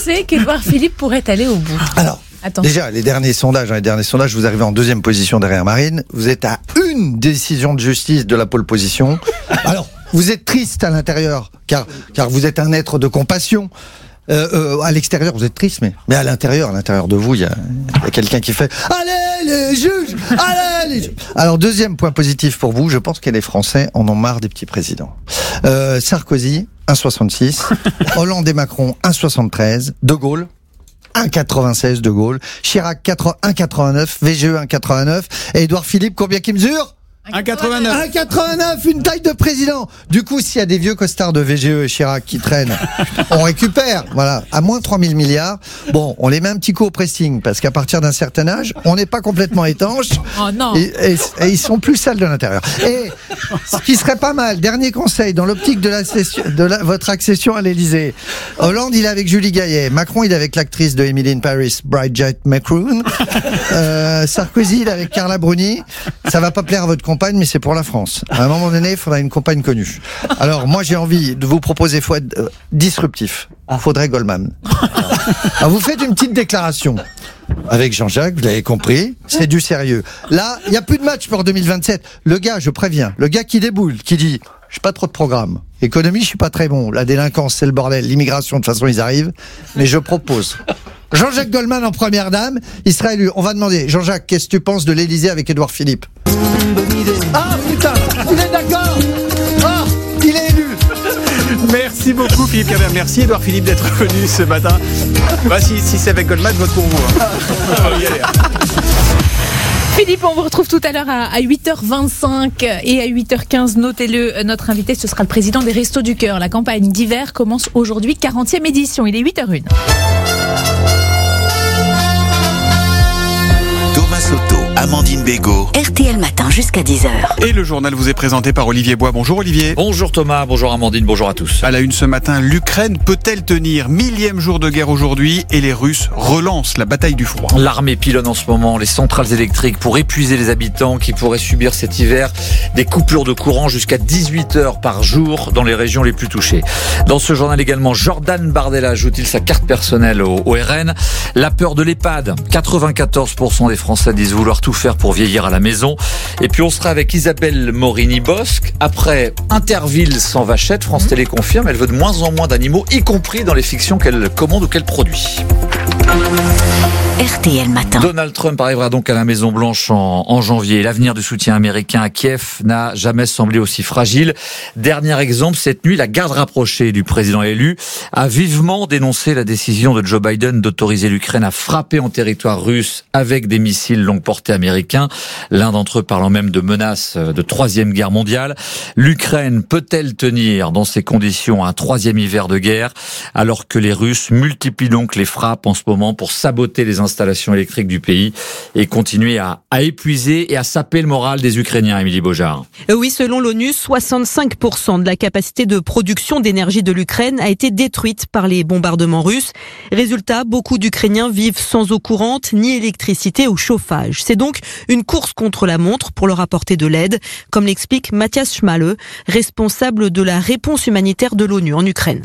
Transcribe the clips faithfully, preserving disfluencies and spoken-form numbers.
pensez qu'Édouard Philippe pourrait aller au bout? Alors, Attends. déjà, les derniers sondages, hein, les derniers sondages, vous arrivez en deuxième position derrière Marine. Vous êtes à une décision de justice de la pole position. Alors, vous êtes triste à l'intérieur, car, car vous êtes un être de compassion. Euh, euh, à l'extérieur, vous êtes triste, mais, mais à l'intérieur, à l'intérieur de vous, il y a, y a quelqu'un qui fait « Allez, les juges! Allez, les juges !» Alors, deuxième point positif pour vous, je pense que les Français en ont marre des petits présidents. Euh, Sarkozy, un virgule soixante-six. Hollande et Macron, un virgule soixante-treize. De Gaulle, un virgule quatre-vingt-seize de Gaulle. Chirac, un virgule quatre-vingt-neuf. V G E, un virgule quatre-vingt-neuf. Et Édouard Philippe, combien qu'il mesure? un virgule quatre-vingt-neuf. un virgule quatre-vingt-neuf, une taille de président. Du coup, s'il y a des vieux costards de V G E et Chirac qui traînent, on récupère. Voilà, à moins trois mille milliards. Bon, on les met un petit coup au pressing parce qu'à partir d'un certain âge, on n'est pas complètement étanche. Oh non. Et, et, et ils sont plus sales de l'intérieur. Et ce qui serait pas mal, dernier conseil dans l'optique de, la session, de la, votre accession à l'Élysée. Hollande, il est avec Julie Gaillet. Macron, il est avec l'actrice de Emily in Paris, Bridget McCroon. Euh, Sarkozy, il est avec Carla Bruni. Ça va pas plaire à votre compagne, mais c'est pour la France. À un moment donné, il faudra une compagne connue. Alors, moi, j'ai envie de vous proposer, faut être euh, disruptif. Faudrait Goldman. Alors, vous faites une petite déclaration. Avec Jean-Jacques, vous l'avez compris, c'est du sérieux. Là, il n'y a plus de match pour deux mille vingt-sept. Le gars, je préviens, le gars qui déboule, qui dit « j'ai pas trop de programme. Économie, je suis pas très bon. La délinquance, c'est le bordel. L'immigration, de toute façon, ils arrivent. Mais je propose. » Jean-Jacques Goldman en première dame, il sera élu. On va demander, Jean-Jacques, qu'est-ce que tu penses de l'Élysée avec Édouard Philippe? Ah putain, il est d'accord. Ah, il est élu. Merci beaucoup Philippe Cabert. Merci Édouard Philippe d'être venu ce matin. Bah, si, si c'est avec Goldman, je vote pour vous. Hein. On va y aller. Philippe, on vous retrouve tout à l'heure à huit heures vingt-cinq et à huit heures quinze. Notez-le, notre invité, ce sera le président des Restos du Cœur. La campagne d'hiver commence aujourd'hui, quarantième édition. Il est huit heures une. Thomas Soto, Amandine Bégaud. R T L Matin jusqu'à dix heures. Et le journal vous est présenté par Olivier Bois. Bonjour Olivier. Bonjour Thomas, bonjour Amandine, bonjour à tous. À la une ce matin, l'Ukraine peut-elle tenir? Millième jour de guerre aujourd'hui et les Russes relancent la bataille du froid. L'armée pilonne en ce moment les centrales électriques pour épuiser les habitants qui pourraient subir cet hiver des coupures de courant jusqu'à dix-huit heures par jour dans les régions les plus touchées. Dans ce journal également, Jordan Bardella ajoute-t-il sa carte personnelle au, au R N. La peur de l'EHPAD. quatre-vingt-quatorze pour cent des Français disent vouloir tout faire pour vieillir à la maison. Et puis on sera avec Isabelle Morini-Bosque. Après Interville sans vachette, France Télé confirme, elle veut de moins en moins d'animaux, y compris dans les fictions qu'elle commande ou qu'elle produit. R T L Matin. Donald Trump arrivera donc à la Maison-Blanche en, en janvier. L'avenir du soutien américain à Kiev n'a jamais semblé aussi fragile. Dernier exemple, cette nuit, la garde rapprochée du président élu a vivement dénoncé la décision de Joe Biden d'autoriser l'Ukraine à frapper en territoire russe avec des missiles longue portée américains. L'un d'entre eux parlant même de menaces de troisième guerre mondiale. L'Ukraine peut-elle tenir dans ces conditions un troisième hiver de guerre alors que les Russes multiplient donc les frappes en ce moment pour saboter les installations électriques du pays et continuer à, à épuiser et à saper le moral des Ukrainiens, Émilie Beaujard. Oui, selon l'ONU, soixante-cinq pour cent de la capacité de production d'énergie de l'Ukraine a été détruite par les bombardements russes. Résultat, beaucoup d'Ukrainiens vivent sans eau courante, ni électricité ou chauffage. C'est donc une course contre la montre pour leur apporter de l'aide, comme l'explique Mathias Schmale, responsable de la réponse humanitaire de l'ONU en Ukraine.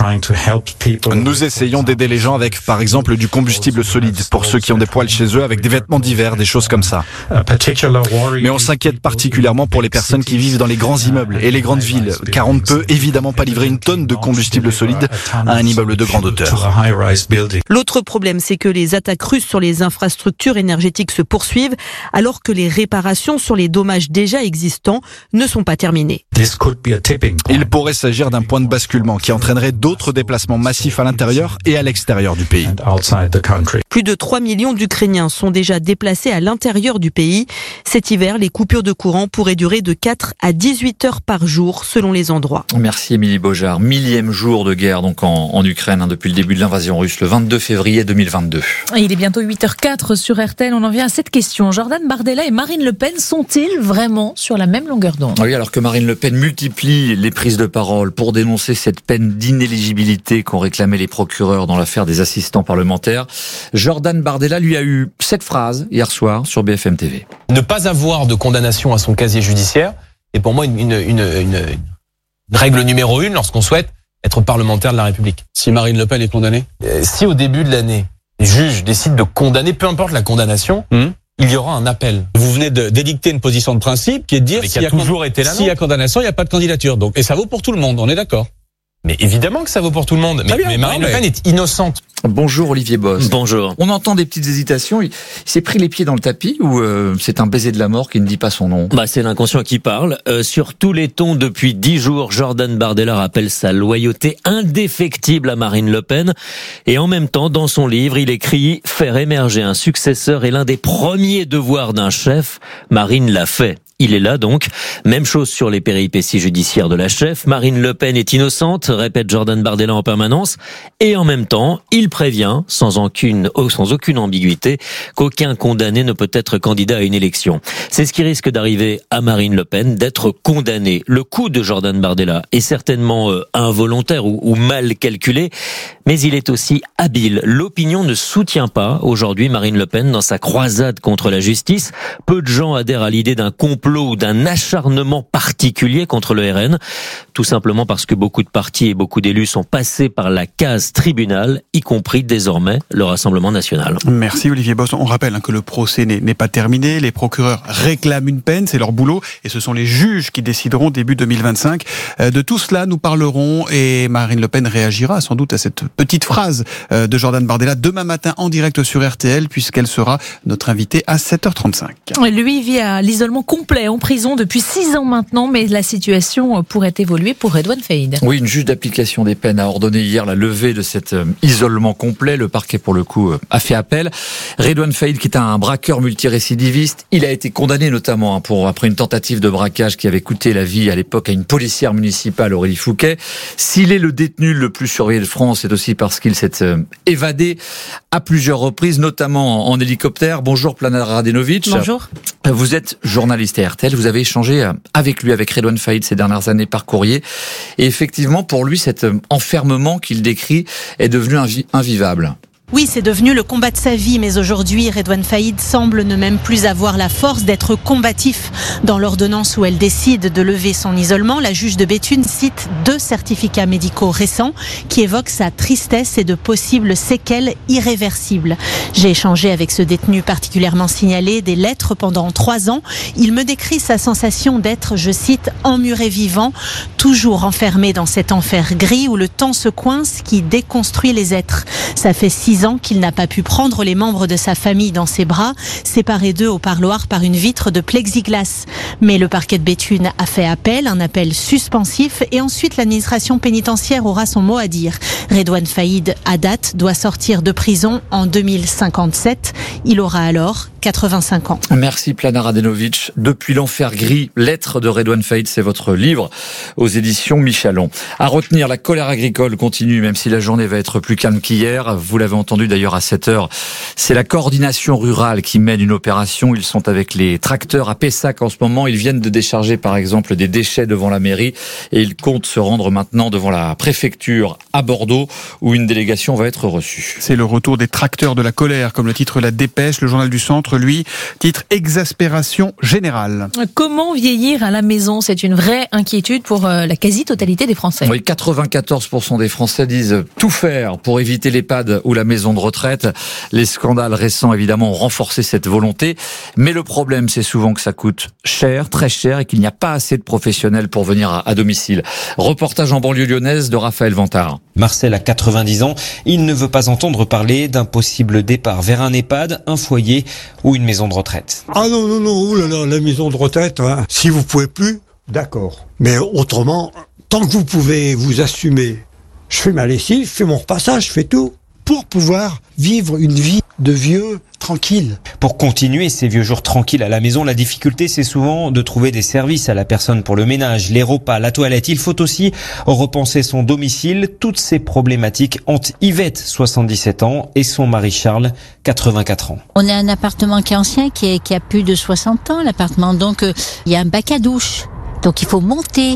Nous essayons d'aider les gens avec, par exemple, du combustible solide pour ceux qui ont des poêles chez eux, avec des vêtements d'hiver, des choses comme ça. Mais on s'inquiète particulièrement pour les personnes qui vivent dans les grands immeubles et les grandes villes, car on ne peut évidemment pas livrer une tonne de combustible solide à un immeuble de grande hauteur. L'autre problème, c'est que les attaques russes sur les infrastructures énergétiques se poursuivent, alors que les réparations sur les dommages déjà existants ne sont pas terminées. Il pourrait s'agir d'un point de basculement qui entraînerait d'autres déplacements massifs à l'intérieur et à l'extérieur du pays. Plus de trois millions d'Ukrainiens sont déjà déplacés à l'intérieur du pays. Cet hiver, les coupures de courant pourraient durer de quatre à dix-huit heures par jour selon les endroits. Merci Émilie Beaujard. Millième jour de guerre donc en, en Ukraine hein, depuis le début de l'invasion russe, le vingt-deux février deux mille vingt-deux. Il est bientôt huit heures quatre sur R T L. On en vient à cette question. Jordan Bardella et Marine Le Pen sont-ils vraiment sur la même longueur d'onde? Oui, alors que Marine Le Pen multiplie les prises de parole pour dénoncer cette peine d'inéligibilité qu'ont réclamé les procureurs dans l'affaire des assistants parlementaires, Jordan Bardella lui a eu cette phrase hier soir sur B F M T V. Ne pas avoir de condamnation à son casier judiciaire est pour moi une, une, une, une, une règle numéro une lorsqu'on souhaite être parlementaire de la République. Si Marine Le Pen est condamnée ? Euh, Si au début de l'année, les juges décident de condamner, peu importe la condamnation, Mmh. il y aura un appel. Vous venez de d'édicter une position de principe qui est de dire Mais qui s'il y a toujours été la s'il y a nôtre. condamnation, il n'y a pas de candidature. Donc, et ça vaut pour tout le monde, on est d'accord. Mais évidemment que ça vaut pour tout le monde. Mais, Très bien, mais Marine non, Le mais- Pen est innocente. Bonjour Olivier Boss. Bonjour. On entend des petites hésitations. Il, il s'est pris les pieds dans le tapis ou euh, c'est un baiser de la mort qui ne dit pas son nom? Bah, c'est l'inconscient qui parle. Euh, sur tous les tons, depuis dix jours, Jordan Bardella rappelle sa loyauté indéfectible à Marine Le Pen. Et en même temps, dans son livre, il écrit « Faire émerger un successeur est l'un des premiers devoirs d'un chef. Marine l'a fait ». Il est là donc. Même chose sur les péripéties judiciaires de la chef. Marine Le Pen est innocente, répète Jordan Bardella en permanence. Et en même temps, il prévient, sans aucune, sans aucune ambiguïté, qu'aucun condamné ne peut être candidat à une élection. C'est ce qui risque d'arriver à Marine Le Pen, d'être condamnée. Le coup de Jordan Bardella est certainement euh, involontaire ou, ou mal calculé, mais il est aussi habile. L'opinion ne soutient pas aujourd'hui Marine Le Pen dans sa croisade contre la justice. Peu de gens adhèrent à l'idée d'un complot ou d'un acharnement particulier contre le R N, tout simplement parce que beaucoup de partis et beaucoup d'élus sont passés par la case tribunal, y compris désormais le Rassemblement national. Merci Olivier Boss. On rappelle hein, que le procès n'est, n'est pas terminé. Les procureurs réclament une peine, c'est leur boulot, et ce sont les juges qui décideront début deux mille vingt-cinq. Euh, de tout cela, nous parlerons et Marine Le Pen réagira sans doute à cette petite phrase euh, de Jordan Bardella demain matin en direct sur R T L, puisqu'elle sera notre invitée à sept heures trente-cinq. Lui vit à l'isolement complet en prison depuis six ans maintenant, mais la situation pourrait évoluer pour Redouane Faïd. Oui, une juge d'application des peines a ordonné hier la levée de cet euh, isolement complet. Le parquet, pour le coup, euh, a fait appel. Redouane Faïd, qui est un braqueur multirécidiviste, il a été condamné notamment hein, pour après une tentative de braquage qui avait coûté la vie à l'époque à une policière municipale, Aurélie Fouquet. S'il est le détenu le plus surveillé de France, c'est aussi parce qu'il s'est euh, évadé à plusieurs reprises, notamment en, en hélicoptère. Bonjour Plana Radenovic. Bonjour. Vous êtes journaliste à R T L, vous avez échangé avec lui, avec Redouane Faïd ces dernières années par courrier. Et effectivement, pour lui, cet enfermement qu'il décrit est devenu invi- invivable. Oui, c'est devenu le combat de sa vie, mais aujourd'hui, Redouane Faïd semble ne même plus avoir la force d'être combatif. Dans l'ordonnance où elle décide de lever son isolement, la juge de Béthune cite deux certificats médicaux récents qui évoquent sa tristesse et de possibles séquelles irréversibles. J'ai échangé avec ce détenu particulièrement signalé des lettres pendant trois ans. Il me décrit sa sensation d'être, je cite, emmuré vivant, toujours enfermé dans cet enfer gris où le temps se coince qui déconstruit les êtres. Ça fait six ans qu'il n'a pas pu prendre les membres de sa famille dans ses bras, séparés d'eux au parloir par une vitre de plexiglas. Mais le parquet de Béthune a fait appel, un appel suspensif, et ensuite l'administration pénitentiaire aura son mot à dire. Redouane Faïd, à date, doit sortir de prison en deux mille cinquante-sept. Il aura alors quatre-vingt-cinq ans. Merci Plana Radenovic. Depuis l'enfer gris, lettre de Redouane Faïd, c'est votre livre aux éditions Michalon. À retenir, la colère agricole continue, même si la journée va être plus calme qu'hier. Vous l'avez entendu d'ailleurs à sept heures. C'est la coordination rurale qui mène une opération. Ils sont avec les tracteurs à Pessac en ce moment. Ils viennent de décharger par exemple des déchets devant la mairie et ils comptent se rendre maintenant devant la préfecture à Bordeaux où une délégation va être reçue. C'est le retour des tracteurs de la colère, comme le titre La Dépêche. Le journal du Centre, lui, titre Exaspération générale. Comment vieillir à la maison? C'est une vraie inquiétude pour la quasi-totalité des Français. Oui, quatre-vingt-quatorze pour cent des Français disent tout faire pour éviter l'EHPAD ou la maison de retraite. Les scandales récents, évidemment, ont renforcé cette volonté. Mais le problème, c'est souvent que ça coûte cher, très cher, et qu'il n'y a pas assez de professionnels pour venir à, à domicile. Reportage en banlieue lyonnaise de Raphaël Vantard. Marcel a quatre-vingt-dix ans. Il ne veut pas entendre parler d'un possible départ vers un EHPAD, un foyer ou une maison de retraite. Ah non, non, non, oulala, la maison de retraite, hein. Si vous pouvez plus, d'accord. Mais autrement, tant que vous pouvez vous assumer, je fais ma lessive, je fais mon repassage, je fais tout, pour pouvoir vivre une vie de vieux tranquille. Pour continuer ces vieux jours tranquilles à la maison, la difficulté c'est souvent de trouver des services à la personne pour le ménage, les repas, la toilette. Il faut aussi repenser son domicile. Toutes ces problématiques hantent Yvette, soixante-dix-sept ans, et son mari Charles, quatre-vingt-quatre ans. On a un appartement qui est ancien, qui, est, qui a plus de soixante ans, l'appartement. Donc, euh, il y a un bac à douche. Donc, il faut monter.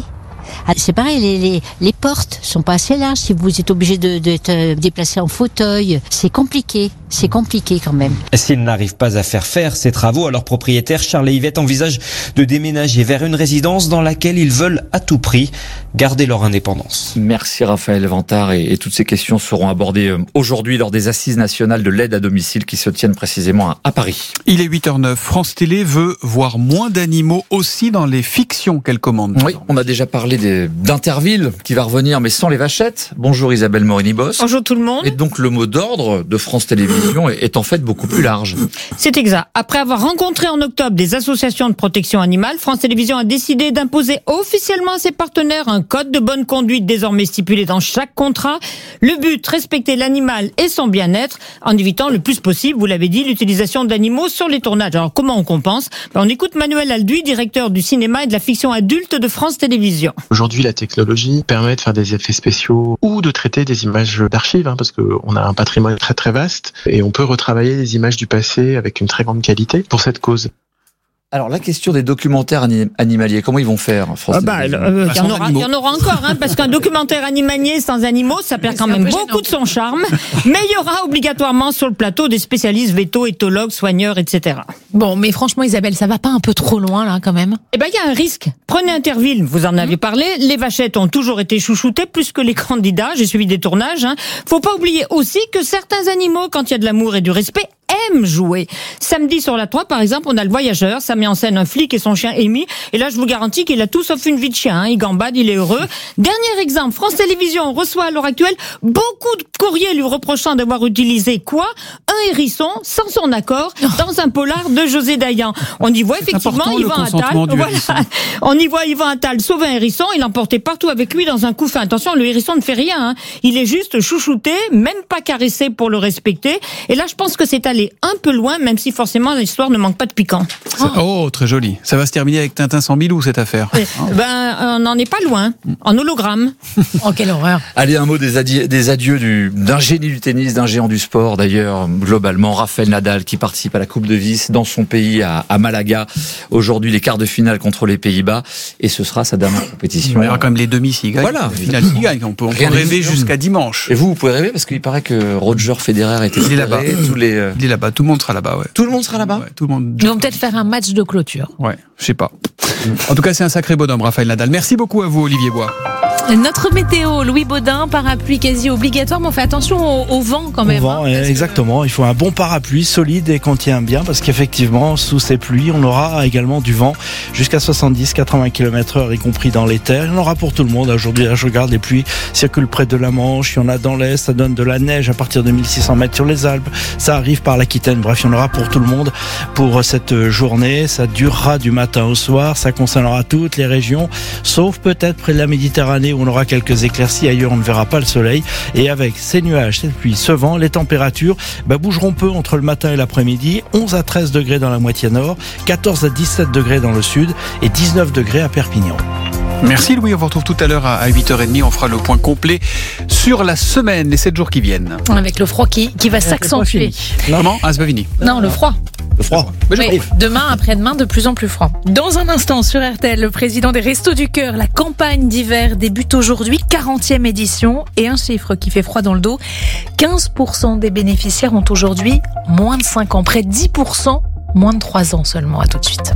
Ah, c'est pareil, les, les, les portes sont pas assez larges. Si vous êtes obligé de, d'être déplacé en fauteuil, c'est compliqué. C'est compliqué quand même. S'ils n'arrivent pas à faire faire ces travaux, alors propriétaire Charles et Yvette envisagent de déménager vers une résidence dans laquelle ils veulent à tout prix garder leur indépendance. Merci Raphaël Vantard et, et toutes ces questions seront abordées aujourd'hui lors des assises nationales de l'aide à domicile qui se tiennent précisément à, à Paris. Il est huit heures neuf. France Télé veut voir moins d'animaux aussi dans les fictions qu'elle commande. Oui, on a déjà parlé des, d'Interville qui va revenir mais sans les vachettes. Bonjour Isabelle Morini-Bosse. Bonjour tout le monde. Et donc le mot d'ordre de France Télévisions est en fait beaucoup plus large. C'est exact. Après avoir rencontré en octobre des associations de protection animale, France Télévisions a décidé d'imposer officiellement à ses partenaires un code de bonne conduite désormais stipulé dans chaque contrat. Le but, respecter l'animal et son bien-être en évitant le plus possible, vous l'avez dit, l'utilisation d'animaux sur les tournages. Alors comment on compense ? Ben, on écoute Manuel Alduy, directeur du cinéma et de la fiction adulte de France Télévisions. Aujourd'hui, la technologie permet de faire des effets spéciaux ou de traiter des images d'archives, hein, parce qu'on a un patrimoine très très vaste et on peut retravailler des images du passé avec une très grande qualité pour cette cause. Alors la question des documentaires anim- animaliers, comment ils vont faire France ah bah, Il euh, y, y, y en aura encore, hein, parce qu'un documentaire animalier sans animaux, ça perd quand même beaucoup de son charme. Mais il y aura obligatoirement sur le plateau des spécialistes véto, éthologues, soigneurs, et cetera. Bon, mais franchement Isabelle, ça va pas un peu trop loin là quand même ? Eh ben il y a un risque. Prenez Interville, vous en avez parlé. Les vachettes ont toujours été chouchoutées plus que les candidats. J'ai suivi des tournages. Hein. Faut pas oublier aussi que certains animaux, quand il y a de l'amour et du respect, aiment jouer. Samedi sur la trois, par exemple, on a Le Voyageur. Ça met en scène un flic et son chien Amy. Et là, je vous garantis qu'il a tout sauf une vie de chien. Hein. Il gambade, il est heureux. Dernier exemple, France Télévisions reçoit à l'heure actuelle beaucoup de courriers lui reprochant d'avoir utilisé quoi ? Un hérisson, sans son accord, dans un polar de José Dayan. On y voit C'est effectivement Yvan Attal. Voilà. On y voit Yvan Attal sauver un hérisson. Il l'emportait partout avec lui dans un couffin. Attention, le hérisson ne fait rien. Hein. Il est juste chouchouté, même pas caressé pour le respecter. Et là, je pense que c'est allé un peu loin, même si forcément l'histoire ne manque pas de piquant. Oh, oh très joli. Ça va se terminer avec Tintin sans Milou, cette affaire. Oui. Ben, on n'en est pas loin. En hologramme. Oh, quelle horreur. Allez, un mot des adieux, des adieux du, d'un génie du tennis, d'un géant du sport, d'ailleurs, globalement. Rafael Nadal, qui participe à la Coupe Davis dans son pays, à, à Malaga. Aujourd'hui, les quarts de finale contre les Pays-Bas. Et ce sera sa dernière compétition. Il y aura quand même les demi s'il gagne. Voilà. Les finales s'il gagne. On peut, on peut rêver jusqu'à dimanche. Et vous, vous pouvez rêver parce qu'il paraît que Roger Federer était il est là-bas. Tous les, euh... Il est là-bas. Tout le monde sera là-bas, ouais. Tout le monde sera là-bas? Ouais, tout le monde. Ils vont peut-être faire un match de clôture. Ouais, je sais pas. En tout cas, c'est un sacré bonhomme, Rafael Nadal. Merci beaucoup à vous, Olivier Bois. Notre météo, Louis Baudin, parapluie quasi obligatoire, mais on fait attention au, au vent quand même. Au vent, hein, exactement. Que... Il faut un bon parapluie solide et qu'on tient bien parce qu'effectivement, sous ces pluies, on aura également du vent jusqu'à soixante-dix à quatre-vingts kilomètres heure, y compris dans les terres. Il y en aura pour tout le monde. Aujourd'hui, là, je regarde, les pluies circulent près de la Manche. Il y en a dans l'Est. Ça donne de la neige à partir de mille six cents mètres sur les Alpes. Ça arrive par l'Aquitaine. Bref, il y en aura pour tout le monde pour cette journée. Ça durera du matin au soir. Ça concernera toutes les régions, sauf peut-être près de la Méditerranée où on aura quelques éclaircies. Ailleurs, on ne verra pas le soleil. Et avec ces nuages, cette pluie, ce vent, les températures bah, bougeront peu entre le matin et l'après-midi. onze à treize degrés dans la moitié nord, quatorze à dix-sept degrés dans le sud et dix-neuf degrés à Perpignan. Merci Louis, on vous retrouve tout à l'heure à huit heures trente. On fera le point complet sur la semaine, les sept jours qui viennent. Avec le froid qui, qui va s'accentuer. Comment ? Ah, c'est pas fini. Non, le froid. Le froid. Oui, demain, après-demain, de plus en plus froid. Dans un instant, sur R T L, le président des Restos du Cœur, la campagne d'hiver débute aujourd'hui, quarantième édition. Et un chiffre qui fait froid dans le dos, quinze pour cent des bénéficiaires ont aujourd'hui moins de cinq ans. Près de dix pour cent, moins de trois ans seulement. À tout de suite.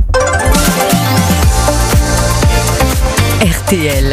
R T L.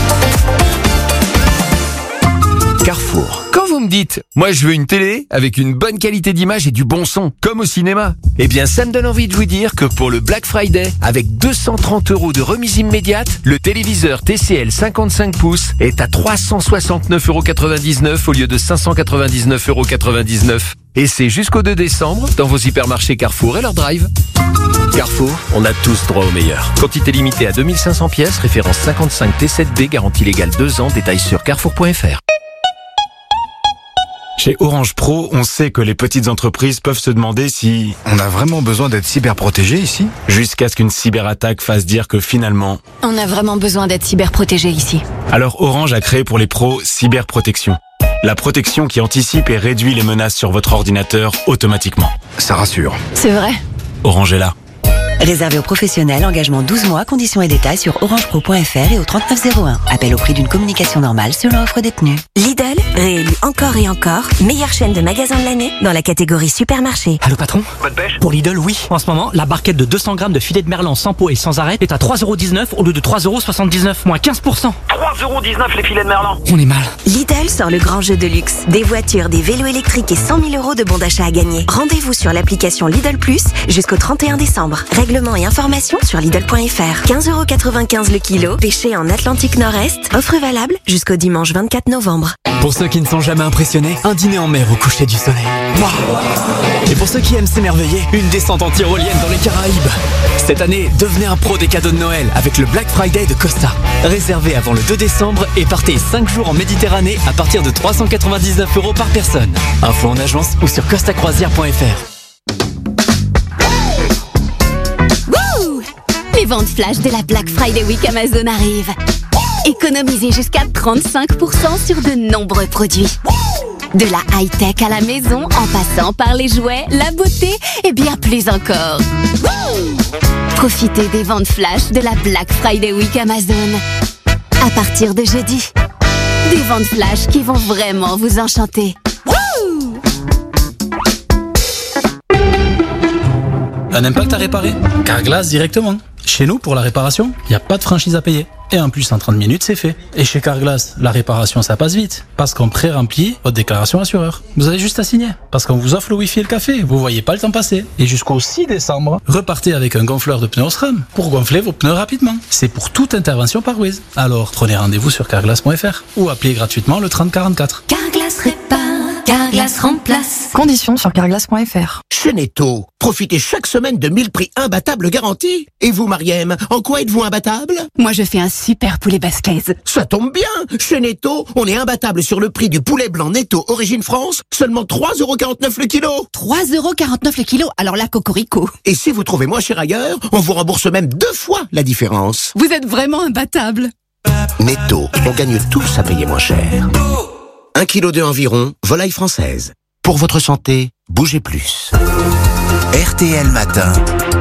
Carrefour. Quand vous me dites, moi je veux une télé avec une bonne qualité d'image et du bon son, comme au cinéma, eh bien ça me donne envie de vous dire que pour le Black Friday, avec deux cent trente euros de remise immédiate, le téléviseur T C L cinquante-cinq pouces est à trois cent soixante-neuf euros quatre-vingt-dix-neuf au lieu de cinq cent quatre-vingt-dix-neuf euros quatre-vingt-dix-neuf. Et c'est jusqu'au deux décembre dans vos hypermarchés Carrefour et leur drive. Carrefour, on a tous droit au meilleur. Quantité limitée à deux mille cinq cents pièces, référence cinquante-cinq T sept B, garantie légale deux ans, détails sur carrefour point f r. Chez Orange Pro, on sait que les petites entreprises peuvent se demander si on a vraiment besoin d'être cyberprotégé ici, jusqu'à ce qu'une cyberattaque fasse dire que finalement... On a vraiment besoin d'être cyberprotégé ici. Alors Orange a créé pour les pros Cyberprotection. La protection qui anticipe et réduit les menaces sur votre ordinateur automatiquement. Ça rassure. C'est vrai. Orange est là. Réservé aux professionnels, engagement douze mois, conditions et détails sur orangepro point f r et au trente-neuf zéro un. Appel au prix d'une communication normale selon offre détenue. Lidl, réélu encore et encore, meilleure chaîne de magasins de l'année dans la catégorie supermarché. Allô patron? Bonne pêche? Pour Lidl, oui. En ce moment, la barquette de deux cents grammes de filet de merlan sans peau et sans arête est à trois euros dix-neuf au lieu de trois euros soixante-dix-neuf, moins quinze pour cent. trois euros dix-neuf les filets de merlan. On est mal. Lidl sort le grand jeu de luxe. Des voitures, des vélos électriques et cent mille euros de bons d'achat à gagner. Rendez-vous sur l'application Lidl Plus jusqu'au trente et un décembre. Règlements et informations sur Lidl point f r. quinze euros quatre-vingt-quinze le kilo, pêché en Atlantique Nord-Est. Offre valable jusqu'au dimanche vingt-quatre novembre. Pour ceux qui ne sont jamais impressionnés, un dîner en mer au coucher du soleil. Wow. Et pour ceux qui aiment s'émerveiller, une descente en tyrolienne dans les Caraïbes. Cette année, devenez un pro des cadeaux de Noël avec le Black Friday de Costa. Réservez avant le deux décembre et partez cinq jours en Méditerranée à partir de trois cent quatre-vingt-dix-neuf euros par personne. Info en agence ou sur costacroisière point f r. Wouh! Les ventes flash de la Black Friday Week Amazon arrivent. Économisez jusqu'à trente-cinq pour cent sur de nombreux produits. De la high-tech à la maison, en passant par les jouets, la beauté et bien plus encore. Wouh! Profitez des ventes flash de la Black Friday Week Amazon. À partir de jeudi, des ventes flash qui vont vraiment vous enchanter. Wouh! Un impact à réparer? Carglass directement. Chez nous, pour la réparation, il n'y a pas de franchise à payer. Et en plus, en trente minutes, c'est fait. Et chez Carglass, la réparation, ça passe vite. Parce qu'on pré-remplit votre déclaration assureur. Vous avez juste à signer. Parce qu'on vous offre le Wi-Fi et le café. Vous voyez pas le temps passer. Et jusqu'au six décembre, repartez avec un gonfleur de pneus SRAM pour gonfler vos pneus rapidement. C'est pour toute intervention par Wiz. Alors, prenez rendez-vous sur carglass point f r ou appelez gratuitement le trente quarante-quatre. Carglass répare, Carglass remplace. Conditions sur carglass point f r. Chez Netto, profitez chaque semaine de mille prix imbattables garantis. Et vous, Mariem, en quoi êtes-vous imbattable? Moi, je fais un super poulet basquez. Ça tombe bien. Chez Netto, on est imbattable sur le prix du poulet blanc Netto Origine France, seulement trois euros quarante-neuf le kilo. trois euros quarante-neuf le kilo, alors là, cocorico. Et si vous trouvez moins cher ailleurs, on vous rembourse même deux fois la différence. Vous êtes vraiment imbattable. Netto, on gagne tous à payer moins cher. Un kilo de environ, volaille française. Pour votre santé, bougez plus. R T L Matin.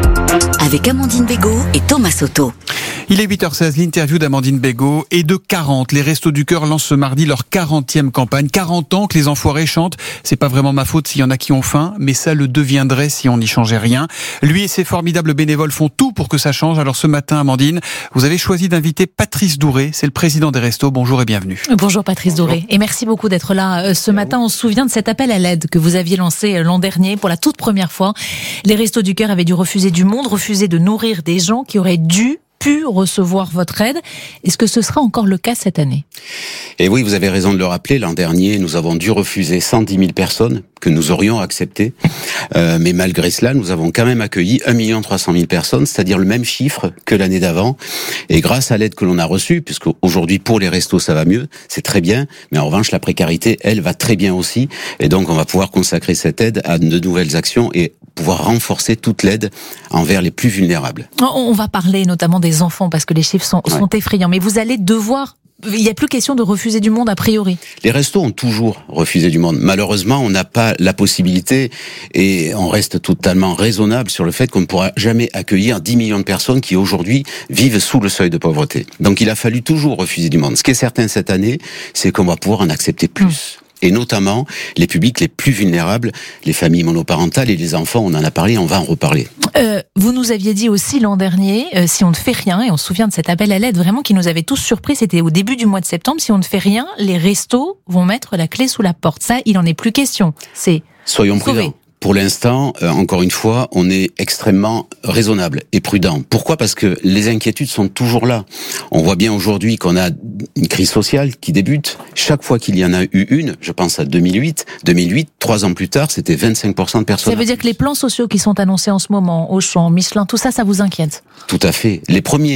Avec Amandine Bégaud et Thomas Soto. Il est huit heures seize, l'interview d'Amandine Bégaud et de quarante. Les Restos du Cœur lancent ce mardi leur quarantième campagne. quarante ans que les enfoirés chantent. C'est pas vraiment ma faute s'il y en a qui ont faim, mais ça le deviendrait si on n'y changeait rien. Lui et ses formidables bénévoles font tout pour que ça change. Alors ce matin, Amandine, vous avez choisi d'inviter Patrice Douré. C'est le président des Restos. Bonjour et bienvenue. Bonjour Patrice Douré. Et merci beaucoup d'être là ce matin. On se souvient de cet appel à l'aide que vous aviez lancé l'an dernier pour la toute première fois. Les Restos du Cœur avaient dû refuser du monde, refuser de nourrir des gens qui auraient dû pu recevoir votre aide. Est-ce que ce sera encore le cas cette année? Et oui, vous avez raison de le rappeler. L'an dernier, nous avons dû refuser cent dix mille personnes que nous aurions acceptées. Euh, mais malgré cela, nous avons quand même accueilli un million trois cent mille personnes, c'est-à-dire le même chiffre que l'année d'avant. Et grâce à l'aide que l'on a reçue, puisque aujourd'hui pour les restos ça va mieux, c'est très bien. Mais en revanche, la précarité, elle, va très bien aussi. Et donc, on va pouvoir consacrer cette aide à de nouvelles actions et pouvoir renforcer toute l'aide envers les plus vulnérables. On va parler notamment des enfants parce que les chiffres sont, ouais. sont effrayants. Mais vous allez devoir... Il n'y a plus question de refuser du monde a priori. Les restos ont toujours refusé du monde. Malheureusement, on n'a pas la possibilité et on reste totalement raisonnable sur le fait qu'on ne pourra jamais accueillir dix millions de personnes qui aujourd'hui vivent sous le seuil de pauvreté. Donc il a fallu toujours refuser du monde. Ce qui est certain cette année, c'est qu'on va pouvoir en accepter plus. Mmh. Et notamment les publics les plus vulnérables, les familles monoparentales et les enfants, on en a parlé, on va en reparler. Euh, vous nous aviez dit aussi l'an dernier, euh, si on ne fait rien, et on se souvient de cet appel à l'aide vraiment qui nous avait tous surpris, c'était au début du mois de septembre, si on ne fait rien, les restos vont mettre la clé sous la porte. Ça, il en est plus question. C'est Soyons prudents. Pour l'instant, euh, encore une fois, on est extrêmement raisonnable et prudent. Pourquoi ? Parce que les inquiétudes sont toujours là. On voit bien aujourd'hui qu'on a une crise sociale qui débute. Chaque fois qu'il y en a eu une, je pense à deux mille huit, deux mille huit, trois ans plus tard, c'était vingt-cinq pour cent de personnes. Ça veut dire que les plans sociaux qui sont annoncés en ce moment, Auchan, Michelin, tout ça, ça vous inquiète ? Tout à fait. Les premiers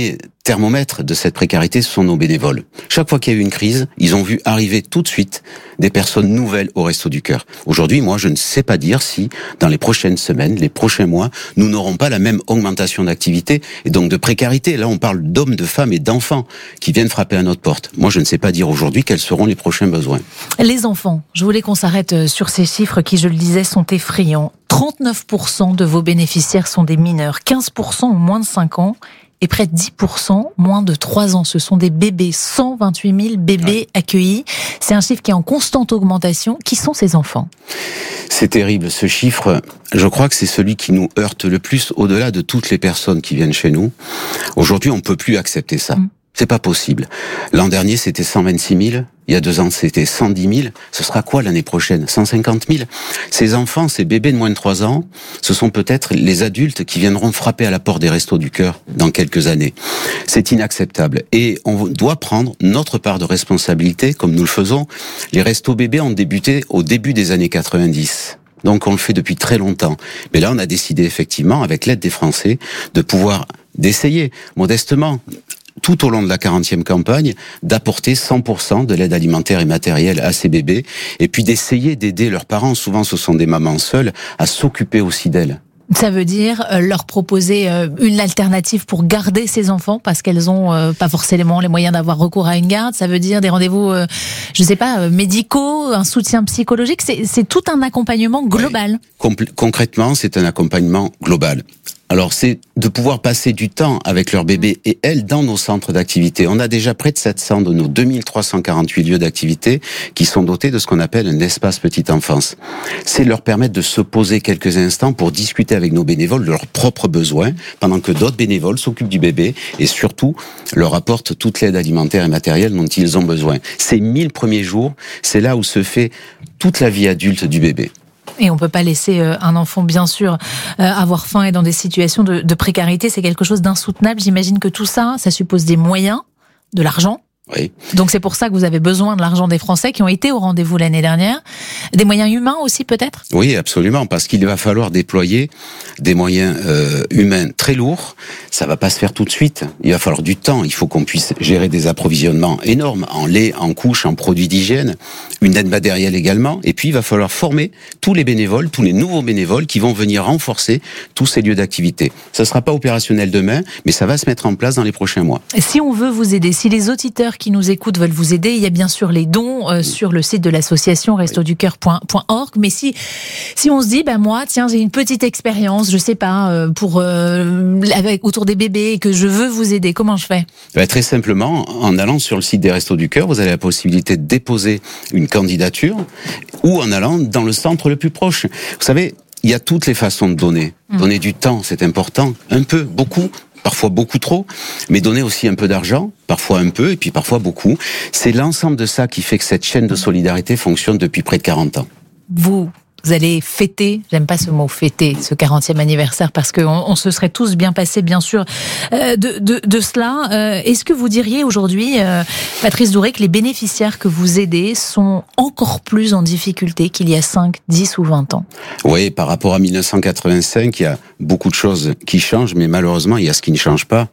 thermomètre de cette précarité, ce sont nos bénévoles. Chaque fois qu'il y a eu une crise, ils ont vu arriver tout de suite des personnes nouvelles au Resto du Cœur. Aujourd'hui, moi, je ne sais pas dire si, dans les prochaines semaines, les prochains mois, nous n'aurons pas la même augmentation d'activité et donc de précarité. Là, on parle d'hommes, de femmes et d'enfants qui viennent frapper à notre porte. Moi, je ne sais pas dire aujourd'hui quels seront les prochains besoins. Les enfants, je voulais qu'on s'arrête sur ces chiffres qui, je le disais, sont effrayants. trente-neuf pour cent de vos bénéficiaires sont des mineurs, quinze pour cent ont moins de cinq ans. Et près de dix pour cent moins de trois ans. Ce sont des bébés, cent vingt-huit mille bébés ouais. accueillis. C'est un chiffre qui est en constante augmentation. Qui sont ces enfants ? C'est terrible, ce chiffre. Je crois que c'est celui qui nous heurte le plus, au-delà de toutes les personnes qui viennent chez nous. Aujourd'hui, on ne peut plus accepter ça. Mmh. C'est pas possible. L'an dernier, c'était cent vingt-six mille. Il y a deux ans, c'était cent dix mille. Ce sera quoi l'année prochaine ? cent cinquante mille. Ces enfants, ces bébés de moins de trois ans, ce sont peut-être les adultes qui viendront frapper à la porte des Restos du Cœur dans quelques années. C'est inacceptable. Et on doit prendre notre part de responsabilité, comme nous le faisons. Les Restos bébés ont débuté au début des années quatre-vingt-dix. Donc on le fait depuis très longtemps. Mais là, on a décidé effectivement, avec l'aide des Français, de pouvoir, d'essayer modestement, tout au long de la quarantième campagne, d'apporter cent pour cent de l'aide alimentaire et matérielle à ces bébés, et puis d'essayer d'aider leurs parents, souvent ce sont des mamans seules, à s'occuper aussi d'elles. Ça veut dire euh, leur proposer euh, une alternative pour garder ces enfants parce qu'elles ont euh, pas forcément les moyens d'avoir recours à une garde. Ça veut dire des rendez-vous, euh, je sais pas, euh, médicaux, un soutien psychologique. C'est, c'est tout un accompagnement global. Oui. Compl- concrètement, c'est un accompagnement global. Alors, c'est de pouvoir passer du temps avec leurs bébés et elles dans nos centres d'activité. On a déjà près de sept cents de nos deux mille trois cent quarante-huit lieux d'activité qui sont dotés de ce qu'on appelle un espace petite enfance. C'est leur permettre de se poser quelques instants pour discuter avec nos bénévoles de leurs propres besoins, pendant que d'autres bénévoles s'occupent du bébé et surtout leur apportent toute l'aide alimentaire et matérielle dont ils ont besoin. Ces mille premiers jours, c'est là où se fait toute la vie adulte du bébé. Et on peut pas laisser un enfant, bien sûr, avoir faim et dans des situations de, de précarité. C'est quelque chose d'insoutenable. J'imagine que tout ça, ça suppose des moyens, de l'argent. Oui. Donc c'est pour ça que vous avez besoin de l'argent des Français qui ont été au rendez-vous l'année dernière. Des moyens humains aussi peut-être ? Oui, absolument, parce qu'il va falloir déployer des moyens euh, humains très lourds. Ça va pas se faire tout de suite. Il va falloir du temps. Il faut qu'on puisse gérer des approvisionnements énormes en lait, en couches, en produits d'hygiène, une aide matérielle également. Et puis il va falloir former tous les bénévoles, tous les nouveaux bénévoles qui vont venir renforcer tous ces lieux d'activité. Ça sera pas opérationnel demain, mais ça va se mettre en place dans les prochains mois. Si on veut vous aider, si les auditeurs qui nous écoutent veulent vous aider, il y a bien sûr les dons euh, sur le site de l'association resto du cœur point org. Mais si si on se dit, ben moi, tiens, j'ai une petite expérience, je sais pas, euh, pour euh, avec autour des bébés et que je veux vous aider, comment je fais ? Ben, très simplement, en allant sur le site des Restos du Cœur, vous avez la possibilité de déposer une candidature ou en allant dans le centre le plus proche. Vous savez, il y a toutes les façons de donner. Mmh. Donner du temps, c'est important. Un peu, beaucoup. Parfois beaucoup trop, mais donner aussi un peu d'argent, parfois un peu, et puis parfois beaucoup. C'est l'ensemble de ça qui fait que cette chaîne de solidarité fonctionne depuis près de quarante ans. Vous, vous allez fêter, j'aime pas ce mot fêter, ce quarantième anniversaire, parce qu'on on se serait tous bien passés, bien sûr, euh, de, de, de cela. Euh, est-ce que vous diriez aujourd'hui, euh, Patrice Douré, que les bénéficiaires que vous aidez sont encore plus en difficulté qu'il y a cinq, dix ou vingt ans ? Oui, par rapport à mille neuf cent quatre-vingt-cinq, il y a beaucoup de choses qui changent, mais malheureusement, il y a ce qui ne change pas.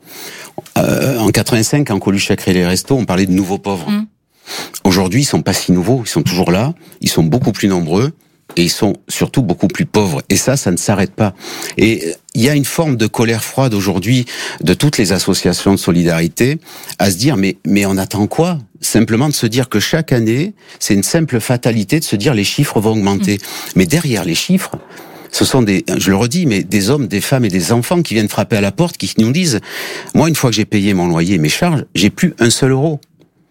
Euh, en quatre-vingt-cinq, quand Coluche a créé les restos, on parlait de nouveaux pauvres. Mmh. Aujourd'hui, ils sont pas si nouveaux, ils sont toujours là, ils sont beaucoup plus nombreux. Et ils sont surtout beaucoup plus pauvres. Et ça, ça ne s'arrête pas. Et il y a une forme de colère froide aujourd'hui de toutes les associations de solidarité à se dire, mais, mais on attend quoi ? Simplement de se dire que chaque année, c'est une simple fatalité de se dire les chiffres vont augmenter. Mmh. Mais derrière les chiffres, ce sont des, je le redis, mais des hommes, des femmes et des enfants qui viennent frapper à la porte, qui nous disent, moi, une fois que j'ai payé mon loyer et mes charges, j'ai plus un seul euro.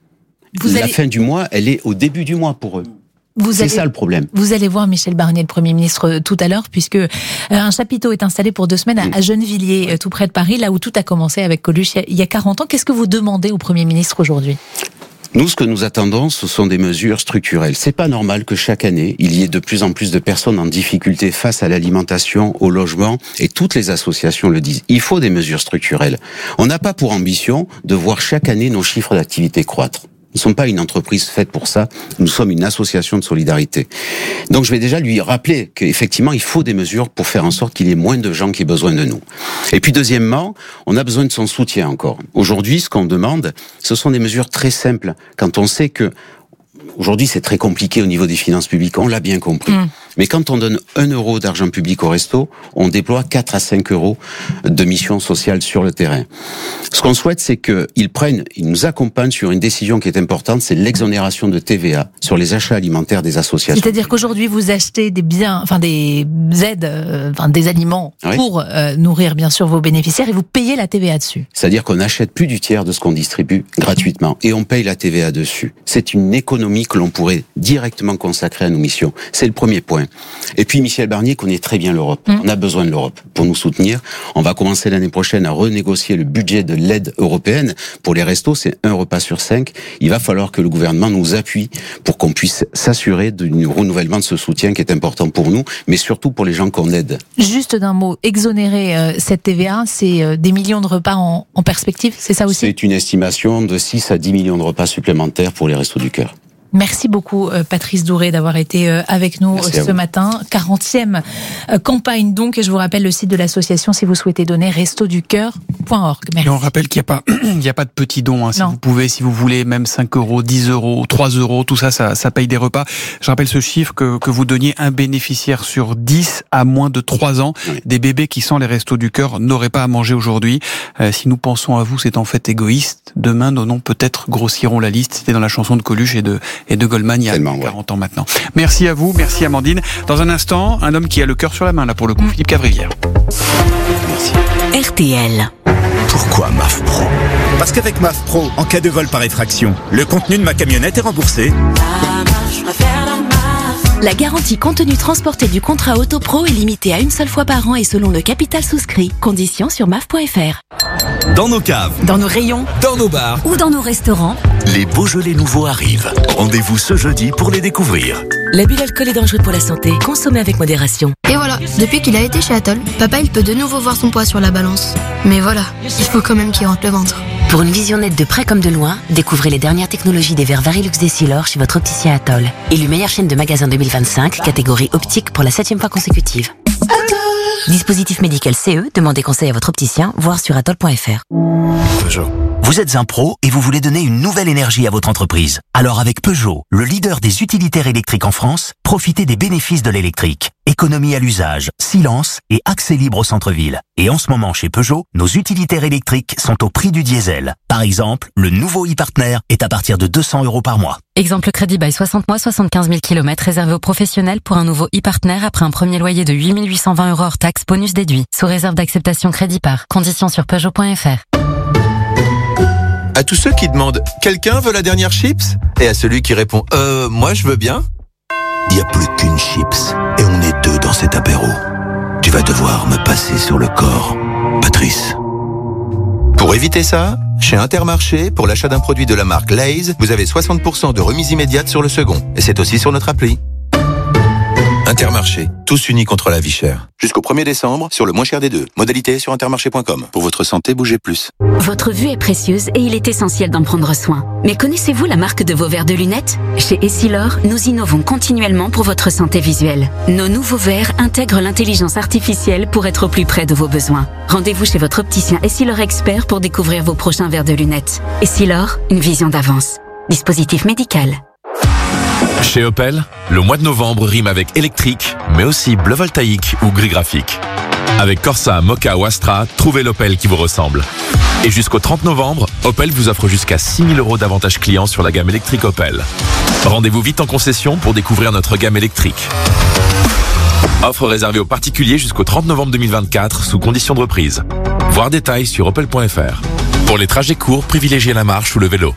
Vous la allez... fin du mois, elle est au début du mois pour eux. Vous c'est allez, ça le problème. Vous allez voir Michel Barnier, le Premier ministre, tout à l'heure, puisque euh, un chapiteau est installé pour deux semaines à, à Gennevilliers, euh, tout près de Paris, là où tout a commencé avec Coluche il y a quarante ans. Qu'est-ce que vous demandez au Premier ministre aujourd'hui ? Nous, ce que nous attendons, ce sont des mesures structurelles. C'est pas normal que chaque année, il y ait de plus en plus de personnes en difficulté face à l'alimentation, au logement, et toutes les associations le disent. Il faut des mesures structurelles. On n'a pas pour ambition de voir chaque année nos chiffres d'activité croître. Nous ne sommes pas une entreprise faite pour ça. Nous sommes une association de solidarité. Donc je vais déjà lui rappeler qu'effectivement, il faut des mesures pour faire en sorte qu'il y ait moins de gens qui aient besoin de nous. Et puis deuxièmement, on a besoin de son soutien encore. Aujourd'hui, ce qu'on demande, ce sont des mesures très simples. Quand on sait que aujourd'hui, c'est très compliqué au niveau des finances publiques, on l'a bien compris. Mmh. Mais quand on donne un euro d'argent public au resto, on déploie quatre à cinq euros de missions sociales sur le terrain. Ce qu'on souhaite, c'est qu'ils prennent, ils nous accompagnent sur une décision qui est importante, c'est l'exonération de T V A sur les achats alimentaires des associations. C'est-à-dire qu'aujourd'hui, vous achetez des biens, enfin des aides, euh, enfin des aliments oui. pour euh, nourrir bien sûr vos bénéficiaires et vous payez la T V A dessus. C'est-à-dire qu'on n'achète plus du tiers de ce qu'on distribue gratuitement et on paye la T V A dessus. C'est une économie que l'on pourrait directement consacrer à nos missions. C'est le premier point. Et puis Michel Barnier connaît très bien l'Europe. Mmh. On a besoin de l'Europe pour nous soutenir. On va commencer l'année prochaine à renégocier le budget de l'aide européenne. Pour les restos, c'est un repas sur cinq. Il va falloir que le gouvernement nous appuie pour qu'on puisse s'assurer du renouvellement de ce soutien qui est important pour nous, mais surtout pour les gens qu'on aide. Juste d'un mot, exonérer euh, cette T V A, c'est euh, des millions de repas en, en perspective, c'est ça aussi ? C'est une estimation de six à dix millions de repas supplémentaires pour les Restos du Cœur. Merci beaucoup Patrice Douré d'avoir été avec nous Merci ce matin. quarantième campagne donc, et je vous rappelle le site de l'association si vous souhaitez donner, restos du cœur point org. Merci. Et on rappelle qu'il n'y a pas, il n'y a pas de petits dons, hein. Si non. Vous pouvez, si vous voulez, même cinq euros, dix euros, trois euros, tout ça, ça, ça paye des repas. Je rappelle ce chiffre que, que vous donniez, un bénéficiaire sur dix à moins de trois ans. Oui. Des bébés qui sans les restos du cœur n'auraient pas à manger aujourd'hui. Euh, si nous pensons à vous, c'est en fait égoïste. Demain, nos noms peut-être grossiront la liste. C'était dans la chanson de Coluche et de, et de Goldman il y a Tellement, quarante ouais. ans maintenant. Merci à vous, merci Amandine. Dans un instant, un homme qui a le cœur sur la main, là pour le coup, mmh. Philippe Cavrivière. Merci. R T L. Pourquoi M A F Pro ? Parce qu'avec M A F Pro, en cas de vol par effraction, le contenu de ma camionnette est remboursé. La garantie contenu transporté du contrat Auto Pro est limitée à une seule fois par an et selon le capital souscrit. Conditions sur M A F point F R. Dans nos caves, dans nos rayons, dans nos bars ou dans nos restaurants, les Beaujolais nouveaux arrivent. Rendez-vous ce jeudi pour les découvrir. L'abus d'alcool est dangereux pour la santé. Consommez avec modération. Et voilà, depuis qu'il a été chez Atoll, papa il peut de nouveau voir son poids sur la balance. Mais voilà, il faut quand même qu'il rentre le ventre. Pour une vision nette de près comme de loin, découvrez les dernières technologies des verres Varilux d'Essilor chez votre opticien Atoll. Élu meilleure chaîne de magasins deux mille vingt-cinq, catégorie optique pour la septième fois consécutive. Dispositif médical C E, demandez conseil à votre opticien, voire sur atoll point F R. Peugeot. Vous êtes un pro et vous voulez donner une nouvelle énergie à votre entreprise. Alors avec Peugeot, le leader des utilitaires électriques en France, profitez des bénéfices de l'électrique. Économie à l'usage, silence et accès libre au centre-ville. Et en ce moment chez Peugeot, nos utilitaires électriques sont au prix du diesel. Par exemple, le nouveau e-partner est à partir de deux cents euros par mois. Exemple crédit by soixante mois, soixante-quinze mille kilomètres réservé aux professionnels pour un nouveau e-partner après un premier loyer de huit mille huit cent vingt euros hors taxe bonus déduit. Sous réserve d'acceptation crédit par. Conditions sur Peugeot point F R. À tous ceux qui demandent « Quelqu'un veut la dernière chips ?» et à celui qui répond « Euh, moi je veux bien ?» Il n'y a plus qu'une chips et on est deux dans cet apéro. Tu vas devoir me passer sur le corps, Patrice. Pour éviter ça, chez Intermarché, pour l'achat d'un produit de la marque Lay's, vous avez soixante pour cent de remise immédiate sur le second. Et c'est aussi sur notre appli. Intermarché, tous unis contre la vie chère. Jusqu'au premier décembre, sur le moins cher des deux. Modalité sur intermarché point com. Pour votre santé, bougez plus. Votre vue est précieuse et il est essentiel d'en prendre soin. Mais connaissez-vous la marque de vos verres de lunettes ? Chez Essilor, nous innovons continuellement pour votre santé visuelle. Nos nouveaux verres intègrent l'intelligence artificielle pour être au plus près de vos besoins. Rendez-vous chez votre opticien Essilor Expert pour découvrir vos prochains verres de lunettes. Essilor, une vision d'avance. Dispositif médical. Chez Opel, le mois de novembre rime avec électrique, mais aussi bleu voltaïque ou gris graphique. Avec Corsa, Moka ou Astra, trouvez l'Opel qui vous ressemble. Et jusqu'au trente novembre, Opel vous offre jusqu'à six mille euros d'avantages clients sur la gamme électrique Opel. Rendez-vous vite en concession pour découvrir notre gamme électrique. Offre réservée aux particuliers jusqu'au trente novembre deux mille vingt-quatre sous conditions de reprise. Voir détails sur opel point F R. Pour les trajets courts, privilégiez la marche ou le vélo.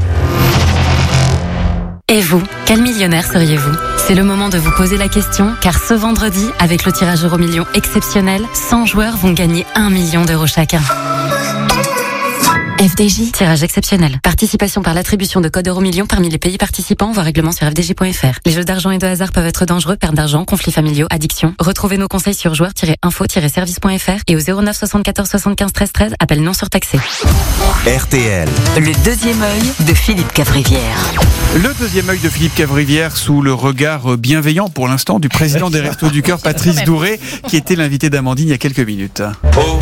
Et vous, quel millionnaire seriez-vous ? C'est le moment de vous poser la question, car ce vendredi, avec le tirage Euromillions exceptionnel, cent joueurs vont gagner un million d'euros chacun. F D J. Tirage exceptionnel. Participation par l'attribution de codes euro millions parmi les pays participants. Voir règlement sur f d j point f r. Les jeux d'argent et de hasard peuvent être dangereux. Perte d'argent, conflits familiaux, addiction. Retrouvez nos conseils sur joueurs tiret info tiret service point f r et au zéro neuf soixante-quatorze soixante-quinze treize treize. Appel non surtaxé. R T L. Le deuxième œil de Philippe Cavrivière. Le deuxième œil de Philippe Cavrivière sous le regard bienveillant pour l'instant du président des Restos du Cœur, Patrice Douré, qui était l'invité d'Amandine il y a quelques minutes. Oh.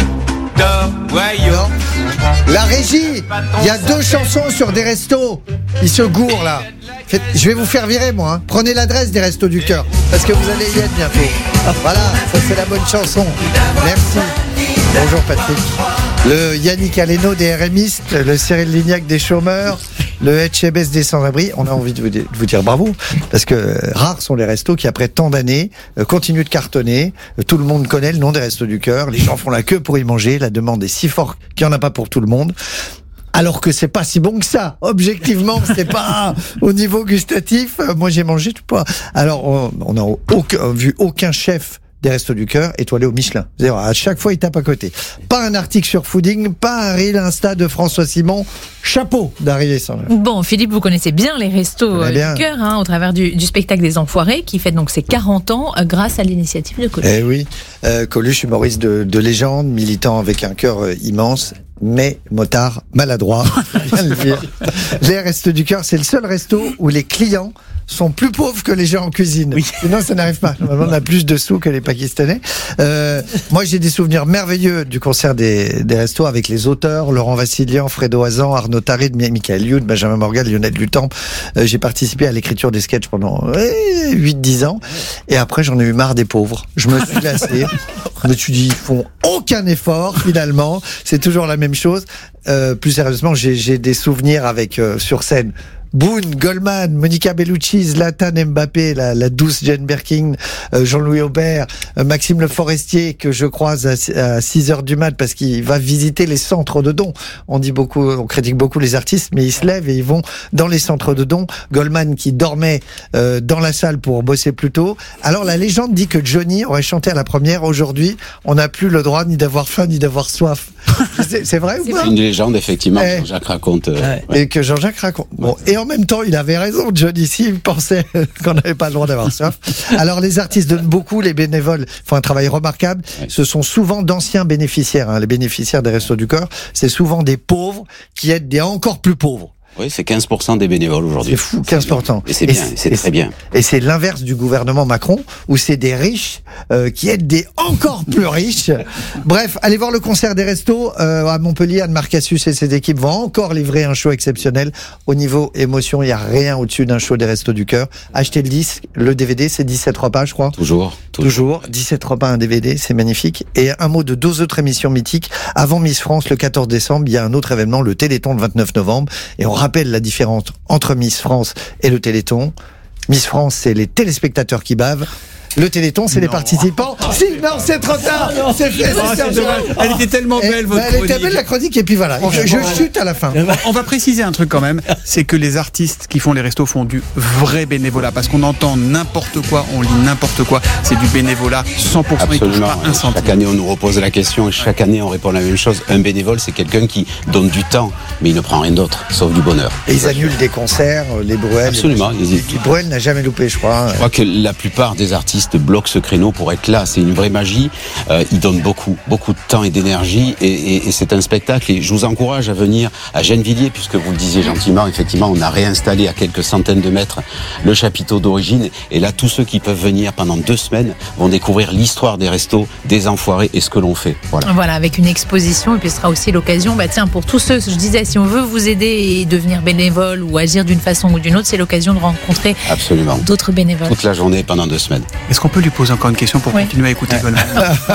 La régie, il y a deux chansons sur des restos. Ils se gourent là. Faites, je vais vous faire virer moi. Hein. Prenez l'adresse des Restos du Cœur parce que vous allez y être bientôt. Voilà, ça c'est la bonne chanson. Merci. Bonjour Patrick. Le Yannick Aleno des R M istes, le Cyril Lignac des chômeurs, le Etchebest des sans-abri. On a envie de vous, dire, de vous dire bravo parce que euh, rares sont les restos qui après tant d'années euh, continuent de cartonner. Euh, tout le monde connaît le nom des Restos du Cœur. Les gens font la queue pour y manger. La demande est si forte qu'il n'y en a pas pour tout le monde. Alors que c'est pas si bon que ça. Objectivement, c'est pas au niveau gustatif. Euh, moi, j'ai mangé tout pas. Alors, on, on a aucun, vu aucun chef des Restos du Cœur étoilé au Michelin. C'est-à-dire, à chaque fois, il tape à côté. Pas un article sur Fooding, pas un reel Insta de François Simon. Chapeau d'arriver sans. Bon, Philippe, vous connaissez bien les Restos euh, du Cœur, hein, au travers du, du spectacle des Enfoirés, qui fête donc ses quarante ans euh, grâce à l'initiative de Coluche. Eh oui, euh, Coluche, humoriste de, de légende, militant avec un cœur euh, immense. Mais motard maladroit, bien le dire. Les Restos du Cœur, c'est le seul resto où les clients sont plus pauvres que les gens en cuisine. Oui. Sinon, ça n'arrive pas. Normalement, on a plus de sous que les Pakistanais. Euh, moi, j'ai des souvenirs merveilleux du concert des, des restos avec les auteurs, Laurent Vassilian, Fredo Hazan, Arnaud Tarid, Michael Youn, Benjamin Morgan, Lionel Lutan. Euh, j'ai participé à l'écriture des sketchs pendant eh, huit dix ans. Et après, j'en ai eu marre des pauvres. Je me suis lassé. Je me suis dit, ils font aucun effort, finalement. C'est toujours la même chose. Euh, plus sérieusement, j'ai, j'ai des souvenirs avec, euh, sur scène, Boone, Goldman, Monica Bellucci, Zlatan Mbappé, la, la douce Jane Birkin, euh, Jean-Louis Aubert, euh, Maxime Le Forestier, que je croise à, à six heures du mat parce qu'il va visiter les centres de dons. On dit beaucoup, on critique beaucoup les artistes, mais ils se lèvent et ils vont dans les centres de dons. Goldman qui dormait euh, dans la salle pour bosser plus tôt. Alors la légende dit que Johnny aurait chanté à la première. Aujourd'hui, on n'a plus le droit ni d'avoir faim ni d'avoir soif. C'est, c'est vrai ou pas ? C'est une légende, effectivement, eh, Jean-Jacques raconte. Euh, ouais. Et que Jean-Jacques raconte. Bon, et en même temps, il avait raison, Johnny, s'il pensait qu'on n'avait pas le droit d'avoir soif. Alors, les artistes donnent beaucoup, les bénévoles font un travail remarquable. Ouais. Ce sont souvent d'anciens bénéficiaires, hein, les bénéficiaires des Restos du Cœur. C'est souvent des pauvres qui aident des encore plus pauvres. Oui, c'est quinze pour cent des bénévoles aujourd'hui. C'est fou, quinze pour cent. Et c'est bien, et c'est, c'est très bien. Et c'est l'inverse du gouvernement Macron, où c'est des riches euh, qui aident des encore plus riches. Bref, allez voir le concert des Restos euh, à Montpellier. Anne Marcassus et ses équipes vont encore livrer un show exceptionnel. Au niveau émotion, il n'y a rien au-dessus d'un show des Restos du Cœur. Achetez le disque, le D V D, c'est dix-sept repas, je crois. Toujours. Toujours. dix-sept repas, un D V D, c'est magnifique. Et un mot de deux autres émissions mythiques. Avant Miss France, le quatorze décembre, il y a un autre événement, le Téléthon, le vingt-neuf novembre. Et on rappelle la différence entre Miss France et le Téléthon. Miss France, c'est les téléspectateurs qui bavent. Le Téléthon, c'est non. les participants. Si, non, c'est trop tard. Non, c'est fait. Oh, c'est c'est elle était tellement belle, et, votre Elle était belle, la chronique, et puis voilà. Je, je chute à la fin. On va préciser un truc quand même, c'est que les artistes qui font les restos font du vrai bénévolat, parce qu'on entend n'importe quoi, on lit n'importe quoi. C'est du bénévolat cent pour cent. Absolument. Pas un centime. Chaque année, on nous repose la question, et chaque année, on répond la même chose. Un bénévole, c'est quelqu'un qui donne du temps, mais il ne prend rien d'autre, sauf du bonheur. Et ils annulent des concerts, les Bruel. Absolument. Les, les, les Bruel n'a jamais loupé, je crois. Je crois que la plupart des artistes bloquent ce créneau pour être là, c'est une vraie magie. Euh, ils donnent beaucoup, beaucoup de temps et d'énergie, et, et, et c'est un spectacle. Et je vous encourage à venir à Gennevilliers, puisque vous le disiez gentiment, effectivement, on a réinstallé à quelques centaines de mètres le chapiteau d'origine. Et là, tous ceux qui peuvent venir pendant deux semaines vont découvrir l'histoire des restos, des Enfoirés et ce que l'on fait. Voilà. Voilà, avec une exposition, et puis ce sera aussi l'occasion, bah tiens, pour tous ceux, je disais, si on veut vous aider et devenir bénévole ou agir d'une façon ou d'une autre, c'est l'occasion de rencontrer Absolument. d'autres bénévoles. Toute la journée pendant deux semaines. Est-ce qu'on peut lui poser encore une question pour oui. continuer à écouter ouais. Goldman?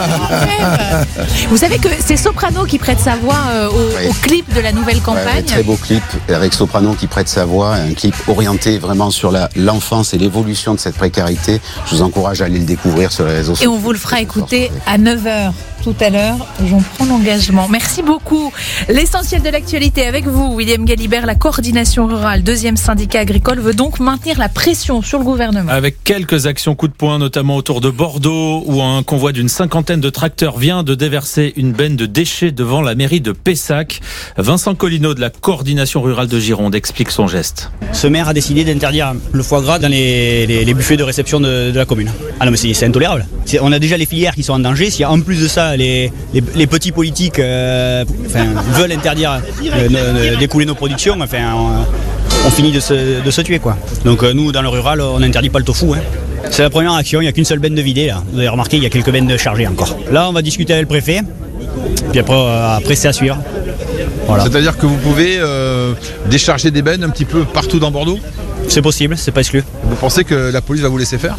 Vous savez que c'est Soprano qui prête sa voix euh, au, oui. au clip de la nouvelle campagne. Ouais, très beau clip avec Soprano qui prête sa voix, un clip orienté vraiment sur la, l'enfance et l'évolution de cette précarité. Je vous encourage à aller le découvrir sur les réseaux sociaux. Et on vous le fera écouter à neuf heures. tout à l'heure, j'en prends l'engagement. Merci beaucoup. L'essentiel de l'actualité avec vous, William Galibert. La coordination rurale, deuxième syndicat agricole, veut donc maintenir la pression sur le gouvernement. Avec quelques actions coup de poing, notamment autour de Bordeaux, où un convoi d'une cinquantaine de tracteurs vient de déverser une benne de déchets devant la mairie de Pessac. Vincent Collineau de la coordination rurale de Gironde explique son geste. Ce maire a décidé d'interdire le foie gras dans les, les, les buffets de réception de, de la commune. Ah non mais c'est, c'est intolérable. C'est, on a déjà les filières qui sont en danger. S'il y a en plus de ça les, les, les petits politiques euh, enfin, veulent interdire euh, ne, ne, d'écouler nos productions, enfin, on, on finit de se, de se tuer quoi. Donc euh, nous dans le rural on n'interdit pas le tofu. Hein. C'est la première action, il n'y a qu'une seule benne de vidée là. Vous avez remarqué, il y a quelques bennes de chargées encore. Là on va discuter avec le préfet, puis après, euh, après c'est à suivre. Voilà. C'est-à-dire que vous pouvez euh, décharger des bennes un petit peu partout dans Bordeaux ? C'est possible, c'est pas exclu. Vous pensez que la police va vous laisser faire ?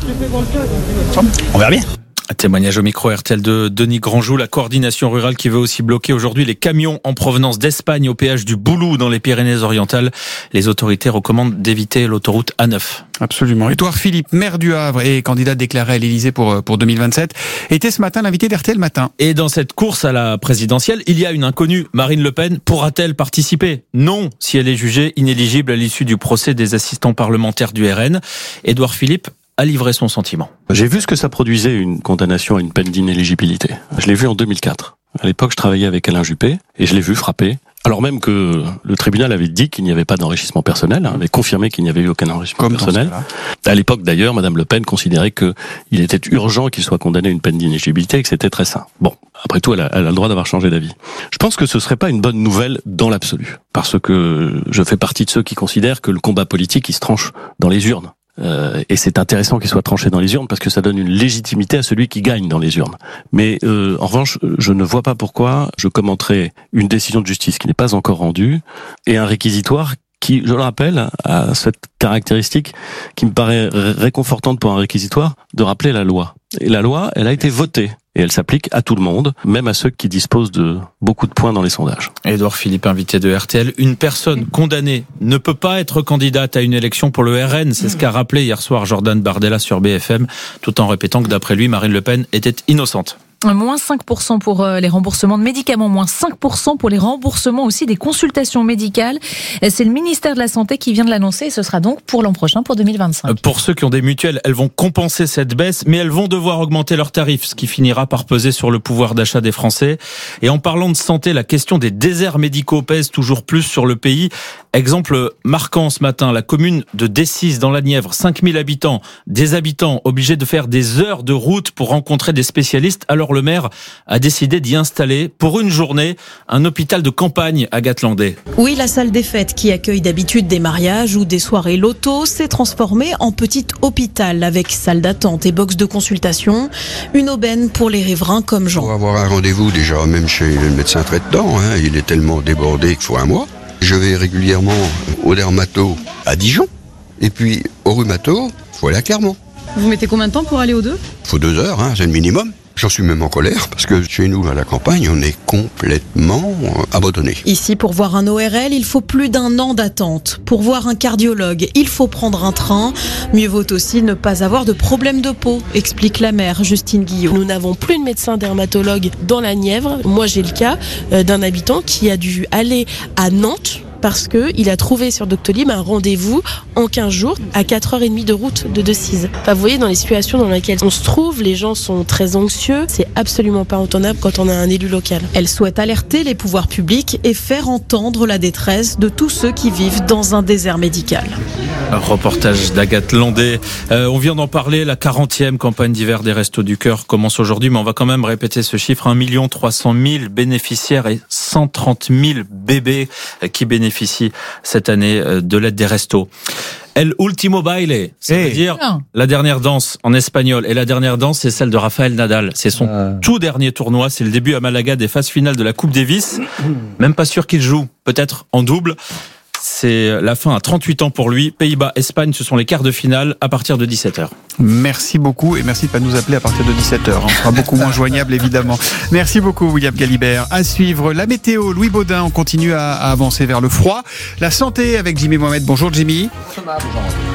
On verra bien. Témoignage au micro R T L de Denis Grandjou, la coordination rurale qui veut aussi bloquer aujourd'hui les camions en provenance d'Espagne au péage du Boulou dans les Pyrénées-Orientales. Les autorités recommandent d'éviter l'autoroute A neuf. Absolument. Édouard Philippe, maire du Havre et candidat déclaré à l'Élysée pour, pour deux mille vingt-sept, était ce matin l'invité d'R T L Matin. Et dans cette course à la présidentielle, il y a une inconnue. Marine Le Pen pourra-t-elle participer ? Non, si elle est jugée inéligible à l'issue du procès des assistants parlementaires du R N. Édouard Philippe a livré son sentiment. J'ai vu ce que ça produisait, une condamnation à une peine d'inéligibilité. Je l'ai vu en deux mille quatre. À l'époque, je travaillais avec Alain Juppé et je l'ai vu frapper. Alors même que le tribunal avait dit qu'il n'y avait pas d'enrichissement personnel, hein, avait confirmé qu'il n'y avait eu aucun enrichissement Comme personnel. À l'époque d'ailleurs, Madame Le Pen considérait que il était urgent qu'il soit condamné à une peine d'inéligibilité et que c'était très sain. Bon, après tout, elle a, elle a le droit d'avoir changé d'avis. Je pense que ce serait pas une bonne nouvelle dans l'absolu, parce que je fais partie de ceux qui considèrent que le combat politique, il se tranche dans les urnes. Euh, et c'est intéressant qu'il soit tranché dans les urnes parce que ça donne une légitimité à celui qui gagne dans les urnes. Mais euh, en revanche, je ne vois pas pourquoi je commenterais une décision de justice qui n'est pas encore rendue et un réquisitoire qui, je le rappelle, a cette caractéristique qui me paraît réconfortante pour un réquisitoire de rappeler la loi. Et la loi, elle a été votée. Et elle s'applique à tout le monde, même à ceux qui disposent de beaucoup de points dans les sondages. Édouard Philippe, invité de R T L. Une personne condamnée ne peut pas être candidate à une élection pour le R N. C'est ce qu'a rappelé hier soir Jordan Bardella sur B F M, tout en répétant que d'après lui, Marine Le Pen était innocente. Moins cinq pour cent pour les remboursements de médicaments, moins cinq pour cent pour les remboursements aussi des consultations médicales. C'est le ministère de la Santé qui vient de l'annoncer et ce sera donc pour l'an prochain, pour deux mille vingt-cinq. Pour ceux qui ont des mutuelles, elles vont compenser cette baisse, mais elles vont devoir augmenter leurs tarifs, ce qui finira par peser sur le pouvoir d'achat des Français. Et en parlant de santé, la question des déserts médicaux pèse toujours plus sur le pays. Exemple marquant ce matin, la commune de Decize dans la Nièvre, cinq mille habitants, des habitants obligés de faire des heures de route pour rencontrer des spécialistes. Alors le maire a décidé d'y installer pour une journée un hôpital de campagne à Gatlandais. Oui, la salle des fêtes qui accueille d'habitude des mariages ou des soirées loto s'est transformée en petit hôpital avec salle d'attente et box de consultation. Une aubaine pour les riverains comme Jean. Pour avoir un rendez-vous déjà, même chez le médecin traitant, hein, il est tellement débordé qu'il faut un mois. Je vais régulièrement au dermato à Dijon et puis au rhumato, il faut aller à Clermont. Vous mettez combien de temps pour aller aux deux ? Il faut deux heures, hein, c'est le minimum. J'en suis même en colère parce que chez nous, à la campagne, on est complètement abandonné. Ici, pour voir un O R L, il faut plus d'un an d'attente. Pour voir un cardiologue, il faut prendre un train. Mieux vaut aussi ne pas avoir de problème de peau, explique la maire Justine Guillot. Nous n'avons plus de médecin dermatologue dans la Nièvre. Moi, j'ai le cas d'un habitant qui a dû aller à Nantes parce qu'il a trouvé sur Doctolib un rendez-vous en quinze jours à quatre heures trente de route de Decize. Enfin, vous voyez, dans les situations dans lesquelles on se trouve, les gens sont très anxieux. C'est absolument pas entendable quand on a un élu local. Elle souhaite alerter les pouvoirs publics et faire entendre la détresse de tous ceux qui vivent dans un désert médical. Un reportage d'Agathe Landais. Euh, on vient d'en parler, la quarantième campagne d'hiver des Restos du Cœur commence aujourd'hui, mais on va quand même répéter ce chiffre. un million trois cent mille bénéficiaires et cent trente mille bébés qui bénéficient cette année de l'aide des restos. El último baile, ça hey. veut dire non. la dernière danse en espagnol. Et la dernière danse, c'est celle de Rafael Nadal. C'est son euh. tout dernier tournoi. C'est le début à Malaga des phases finales de la Coupe Davis. Même pas sûr qu'il joue, peut-être en double. C'est la fin à trente-huit ans pour lui. Pays-Bas, Espagne, ce sont les quarts de finale à partir de dix-sept heures. Merci beaucoup et merci de ne pas nous appeler à partir de dix-sept heures. On sera beaucoup moins joignable évidemment. Merci beaucoup William Galibert. À suivre la météo, Louis Baudin. On continue à, à avancer vers le froid. La santé avec Jimmy Mohamed. Bonjour Jimmy.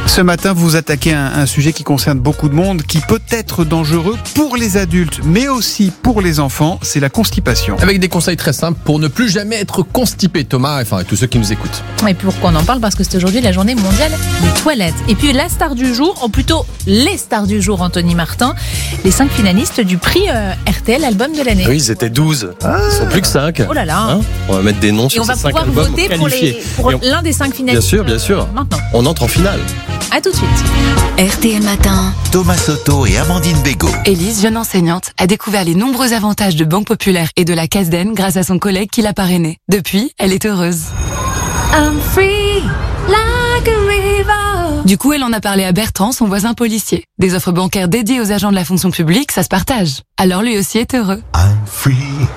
Ce matin, vous attaquez un, un sujet qui concerne beaucoup de monde, qui peut être dangereux pour les adultes, mais aussi pour les enfants, c'est la constipation. Avec des conseils très simples pour ne plus jamais être constipé, Thomas, enfin, et tous ceux qui nous écoutent. Et pourquoi on en parle? Parce que c'est aujourd'hui la journée mondiale des toilettes. Et puis la star du jour, ou plutôt les stars du jour, Anthony Martin, les cinq finalistes du prix euh, R T L Album de l'année. Oui, ils étaient douze. Ah. Ils sont plus que cinq. Oh là là. Hein, on va mettre des noms et sur on va ces cinq pouvoir albums voter pour, les, pour on... l'un des cinq finalistes. Bien sûr, bien sûr. Euh, maintenant. On entre en finale. À tout de suite. R T L Matin. Thomas Soto et Amandine Bégaud. Élise, jeune enseignante, a découvert les nombreux avantages de Banque Populaire et de la Casden grâce à son collègue qui l'a parrainée. Depuis, elle est heureuse. I'm free like a river. Du coup, elle en a parlé à Bertrand, son voisin policier. Des offres bancaires dédiées aux agents de la fonction publique, ça se partage. Alors lui aussi est heureux. I'm free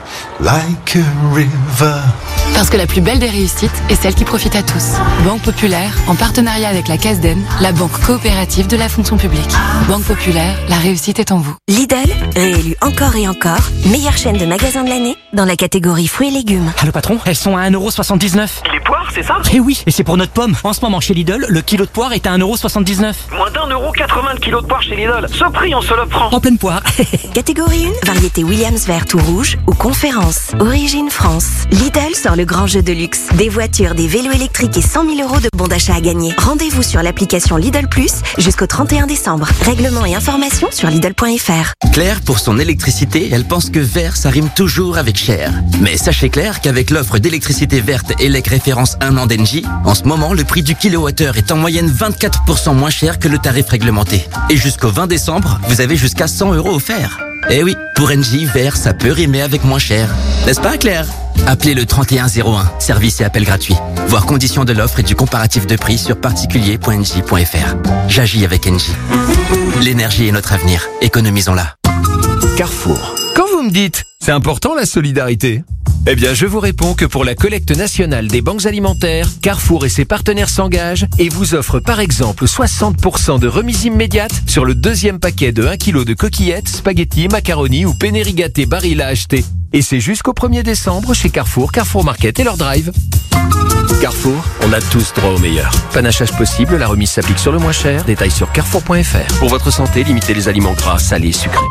like a river. Parce que la plus belle des réussites est celle qui profite à tous. Banque Populaire, en partenariat avec la Casden, la banque coopérative de la fonction publique. Banque Populaire, la réussite est en vous. Lidl, réélu encore et encore, meilleure chaîne de magasins de l'année dans la catégorie fruits et légumes. Ah, le patron, elles sont à un euro soixante-dix-neuf. Et les poires, c'est ça? Eh oui, et c'est pour notre pomme. En ce moment, chez Lidl, le kilo de poire est à un euro soixante-dix-neuf. Moins d'un euro quatre-vingts le kilo de poire chez Lidl. Ce prix, on se le prend. En pleine poire. Catégorie un, variété Williams verte ou rouge ou conférence. Origine France. Lidl sort le grand jeu de luxe. Des voitures, des vélos électriques et cent mille euros de bons d'achat à gagner. Rendez-vous sur l'application Lidl Plus jusqu'au trente et un décembre. Règlements et informations sur Lidl point F R. Claire, pour son électricité, elle pense que vert, ça rime toujours avec cher. Mais sachez Claire qu'avec l'offre d'électricité verte E L E C référence un an d'Engie, en ce moment, le prix du kilowattheure est en moyenne vingt-quatre pour cent moins cher que le tarif réglementé. Et jusqu'au vingt décembre, vous avez jusqu'à cent euros offerts. Eh oui, pour Engie, vert, ça peut rimer avec moins cher. N'est-ce pas, Claire? Appelez le trente et un zéro un, service et appel gratuit. Voir conditions de l'offre et du comparatif de prix sur particulier point engie point F R. J'agis avec Engie. L'énergie est notre avenir. Économisons-la. Carrefour. Quand vous me dites, c'est important la solidarité? Eh bien, je vous réponds que pour la collecte nationale des banques alimentaires, Carrefour et ses partenaires s'engagent et vous offrent par exemple soixante pour cent de remise immédiate sur le deuxième paquet de un kilo de coquillettes, spaghettis, macaroni ou penne rigate Barilla à acheter. Et c'est jusqu'au premier décembre chez Carrefour, Carrefour Market et leur drive. Carrefour, on a tous droit au meilleur. Panachage possible, la remise s'applique sur le moins cher. Détails sur carrefour point F R. Pour votre santé, limitez les aliments gras, salés et sucrés.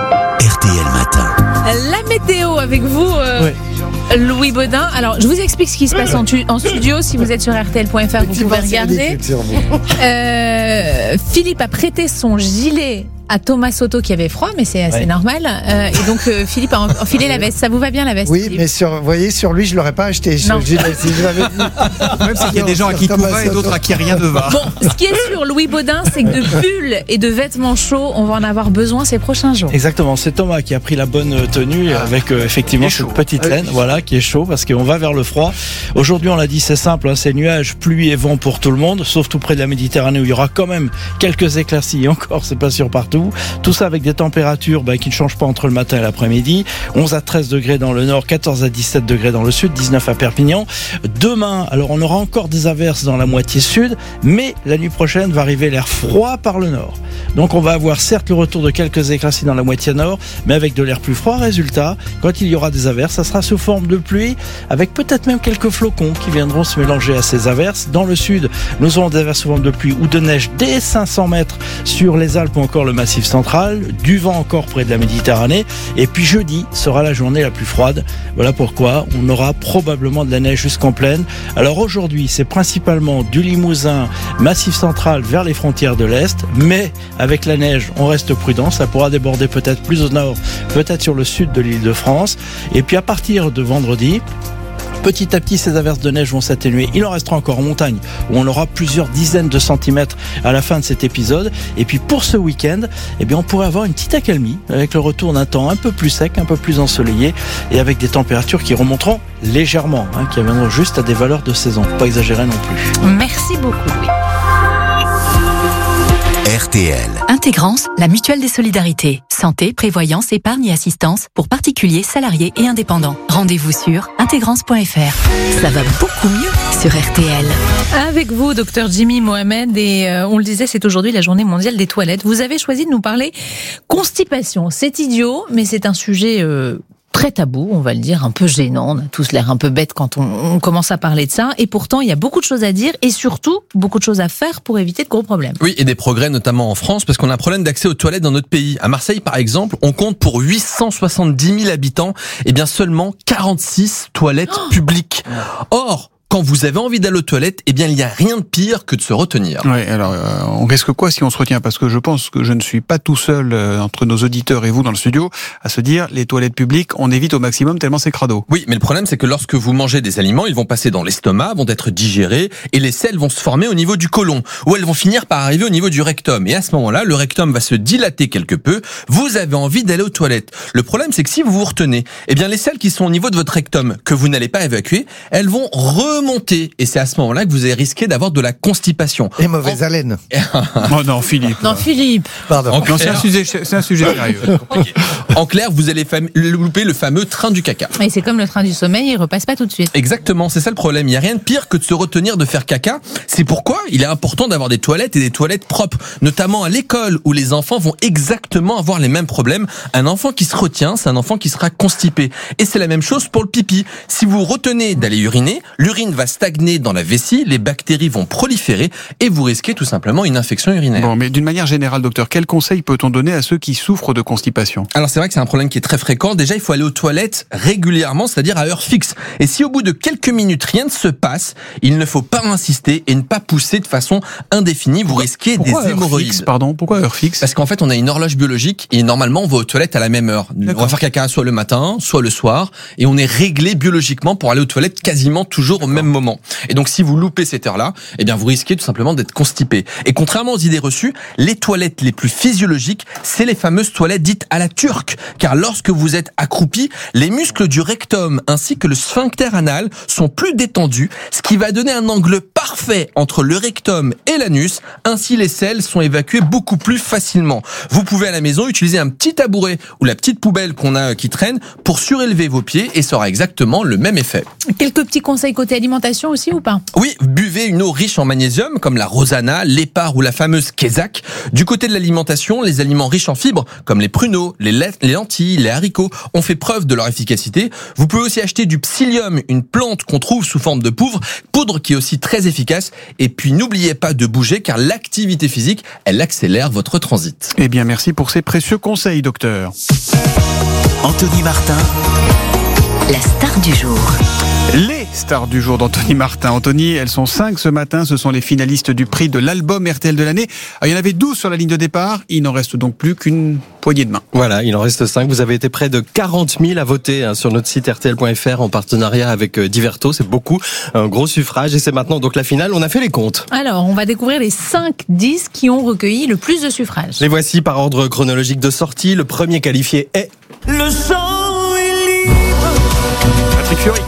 R T L Matin. La météo avec vous, euh, oui. Louis Baudin. Alors, je vous explique ce qui se passe en, tu- en studio. Si vous êtes sur R T L point F R, vous pouvez regarder. Euh, Philippe a prêté son gilet à Thomas Soto qui avait froid, mais c'est assez ouais. normal. Euh, et donc euh, Philippe a enfilé la veste. Ça vous va bien la veste? Oui, Philippe? mais sur, vous voyez, sur lui, je l'aurais pas acheté. Non. Je, je, si je l'avais dit. Même s'il y a des gens à qui tout va et d'autres à qui rien ne va. Bon, ce qui est sûr, Louis Baudin, c'est que de pulls et de vêtements chauds, on va en avoir besoin ces prochains jours. Exactement, c'est Thomas qui a pris la bonne tenue ah. avec euh, effectivement cette petite laine, ah oui. voilà, qui est chaud parce qu'on va vers le froid. Aujourd'hui, on l'a dit, c'est simple, hein, c'est nuages, pluie et vent pour tout le monde, sauf tout près de la Méditerranée où il y aura quand même quelques éclaircies. Et encore, c'est pas sûr partout. Tout ça avec des températures bah, qui ne changent pas entre le matin et l'après-midi. onze à treize degrés dans le nord, quatorze à dix-sept degrés dans le sud, dix-neuf à Perpignan. Demain, alors on aura encore des averses dans la moitié sud, mais la nuit prochaine va arriver l'air froid par le nord. Donc on va avoir certes le retour de quelques éclaircies dans la moitié nord, mais avec de l'air plus froid. Résultat, quand il y aura des averses, ça sera sous forme de pluie, avec peut-être même quelques flocons qui viendront se mélanger à ces averses. Dans le sud, nous aurons des averses sous forme de pluie ou de neige dès cinq cents mètres sur les Alpes ou encore le Massif central. Du vent encore près de la Méditerranée. Et puis jeudi sera la journée la plus froide. Voilà pourquoi on aura probablement de la neige jusqu'en plaine. Alors aujourd'hui, c'est principalement du Limousin, Massif central vers les frontières de l'Est. Mais avec la neige, on reste prudent. Ça pourra déborder peut-être plus au nord, peut-être sur le sud de l'île de France. Et puis à partir de vendredi, petit à petit, ces averses de neige vont s'atténuer. Il en restera encore en montagne, où on aura plusieurs dizaines de centimètres à la fin de cet épisode. Et puis pour ce week-end, eh bien, on pourrait avoir une petite accalmie, avec le retour d'un temps un peu plus sec, un peu plus ensoleillé, et avec des températures qui remonteront légèrement, hein, qui reviendront juste à des valeurs de saison. Faut pas exagérer non plus. Merci beaucoup, Louis. R T L. Intégrance, la mutuelle des solidarités. Santé, prévoyance, épargne et assistance pour particuliers, salariés et indépendants. Rendez-vous sur intégrance point F R. Ça va beaucoup mieux sur R T L. Avec vous, docteur Jimmy Mohamed, et euh, on le disait, c'est aujourd'hui la journée mondiale des toilettes. Vous avez choisi de nous parler constipation. C'est idiot, mais c'est un sujet... Euh très tabou, on va le dire, un peu gênant. On a tous l'air un peu bête quand on, on commence à parler de ça. Et pourtant, il y a beaucoup de choses à dire et surtout beaucoup de choses à faire pour éviter de gros problèmes. Oui, et des progrès notamment en France, parce qu'on a un problème d'accès aux toilettes dans notre pays. À Marseille, par exemple, on compte pour huit cent soixante-dix mille habitants, et bien seulement quarante-six toilettes oh publiques. Or, quand vous avez envie d'aller aux toilettes, eh bien, il n'y a rien de pire que de se retenir. Oui, alors, euh, on risque quoi si on se retient? Parce que je pense que je ne suis pas tout seul euh, entre nos auditeurs et vous dans le studio à se dire, les toilettes publiques, on évite au maximum tellement c'est crado. Oui, mais le problème, c'est que lorsque vous mangez des aliments, ils vont passer dans l'estomac, vont être digérés, et les selles vont se former au niveau du côlon, ou elles vont finir par arriver au niveau du rectum. Et à ce moment-là, le rectum va se dilater quelque peu, vous avez envie d'aller aux toilettes. Le problème, c'est que si vous vous retenez, eh bien, les selles qui sont au niveau de votre rectum, que vous n'allez pas évacuer, elles vont remonter. Et c'est à ce moment-là que vous avez risqué d'avoir de la constipation. Et mauvaise en... haleine. Oh non, Philippe. Non, Philippe. Pardon. En clair, c'est un sujet, c'est un sujet sérieux. En clair, vous allez fam- louper le fameux train du caca. Et c'est comme le train du sommeil, il repasse pas tout de suite. Exactement, c'est ça le problème. Il n'y a rien de pire que de se retenir de faire caca. C'est pourquoi il est important d'avoir des toilettes et des toilettes propres, notamment à l'école où les enfants vont exactement avoir les mêmes problèmes. Un enfant qui se retient, c'est un enfant qui sera constipé. Et c'est la même chose pour le pipi. Si vous retenez d'aller uriner, l'urine va stagner dans la vessie, les bactéries vont proliférer et vous risquez tout simplement une infection urinaire. Bon, mais d'une manière générale, docteur, quel conseil peut-on donner à ceux qui souffrent de constipation? Alors c'est vrai que c'est un problème qui est très fréquent. Déjà, il faut aller aux toilettes régulièrement, c'est-à-dire à heure fixe. Et si au bout de quelques minutes rien ne se passe, il ne faut pas insister et ne pas pousser de façon indéfinie. Vous risquez Pourquoi des heure hémorroïdes. Fixe, pardon, pourquoi heure fixe? Parce qu'en fait, on a une horloge biologique et normalement, on va aux toilettes à la même heure. D'accord. On va faire caca soit le matin, soit le soir, et on est réglé biologiquement pour aller aux toilettes quasiment toujours au même moment. Et donc, si vous loupez cette heure-là, eh bien, vous risquez tout simplement d'être constipé. Et contrairement aux idées reçues, les toilettes les plus physiologiques, c'est les fameuses toilettes dites à la turque. Car lorsque vous êtes accroupi, les muscles du rectum ainsi que le sphincter anal sont plus détendus, ce qui va donner un angle parfait entre le rectum et l'anus. Ainsi, les selles sont évacuées beaucoup plus facilement. Vous pouvez à la maison utiliser un petit tabouret ou la petite poubelle qu'on a qui traîne pour surélever vos pieds et ça aura exactement le même effet. Quelques petits conseils côté alimentation aussi ou pas? Oui, buvez une eau riche en magnésium comme la rosana, l'épar ou la fameuse kézak. Du côté de l'alimentation, les aliments riches en fibres comme les pruneaux, les, les lentilles, les haricots ont fait preuve de leur efficacité. Vous pouvez aussi acheter du psyllium, une plante qu'on trouve sous forme de poudre, poudre qui est aussi très efficace. Et puis n'oubliez pas de bouger car l'activité physique, elle accélère votre transit. Eh bien, merci pour ces précieux conseils, docteur. Anthony Martin, la star du jour. Les stars du jour d'Anthony Martin. Anthony, elles sont cinq ce matin. Ce sont les finalistes du prix de l'album R T L de l'année. Alors, il y en avait douze sur la ligne de départ. Il n'en reste donc plus qu'une poignée de main. Voilà, il en reste cinq. Vous avez été près de quarante mille à voter hein, sur notre site R T L point F R en partenariat avec euh, Diverto. C'est beaucoup, un gros suffrage. Et c'est maintenant donc la finale. On a fait les comptes. Alors, on va découvrir les cinq disques qui ont recueilli le plus de suffrages. Les voici par ordre chronologique de sortie. Le premier qualifié est... Le sang est libre. Patrick Fiori.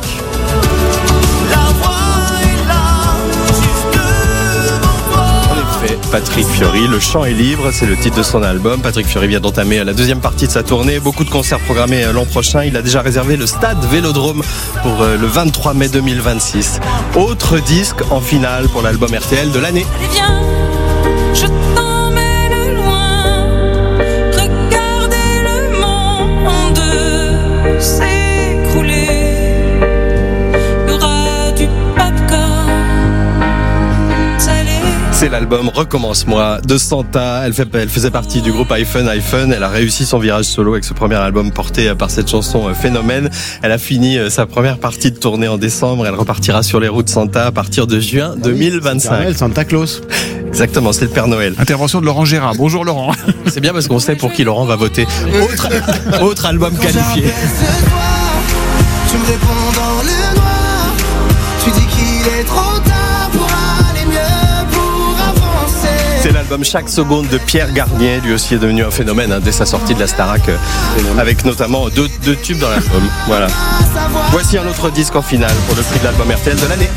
Patrick Fiori, Le chant est libre, c'est le titre de son album. Patrick Fiori vient d'entamer la deuxième partie de sa tournée. Beaucoup de concerts programmés l'an prochain. Il a déjà réservé le stade Vélodrome pour le vingt-trois mai deux mille vingt-six. Autre disque en finale pour l'album R T L de l'année. Allez viens, je t'emmène loin. Regardez le monde s'écrouler. Il y aura du popcorn salé. C'est l'album Recommence-moi de Santa. Elle, fait, elle faisait partie du groupe iPhone iPhone. Elle a réussi son virage solo avec ce premier album porté par cette chanson Phénomène. Elle a fini sa première partie de tournée en décembre. Elle repartira sur les routes Santa à partir de juin deux mille vingt-cinq. Oui, Santa Claus. Exactement, c'est le Père Noël. Intervention de Laurent Gérard. Bonjour Laurent. C'est bien parce qu'on sait pour qui Laurent va voter. Autre, autre album qualifié. Tu me réponds dans le noir. Tu dis qu'il est trop tard pour aller mieux, pour avancer. C'est l'album Chaque seconde de Pierre Garnier. Lui aussi est devenu un phénomène hein, dès sa sortie de la Starac, euh, avec notamment deux, deux tubes dans l'album. Voilà. Voici un autre disque en finale pour le prix de l'album R T L de l'année.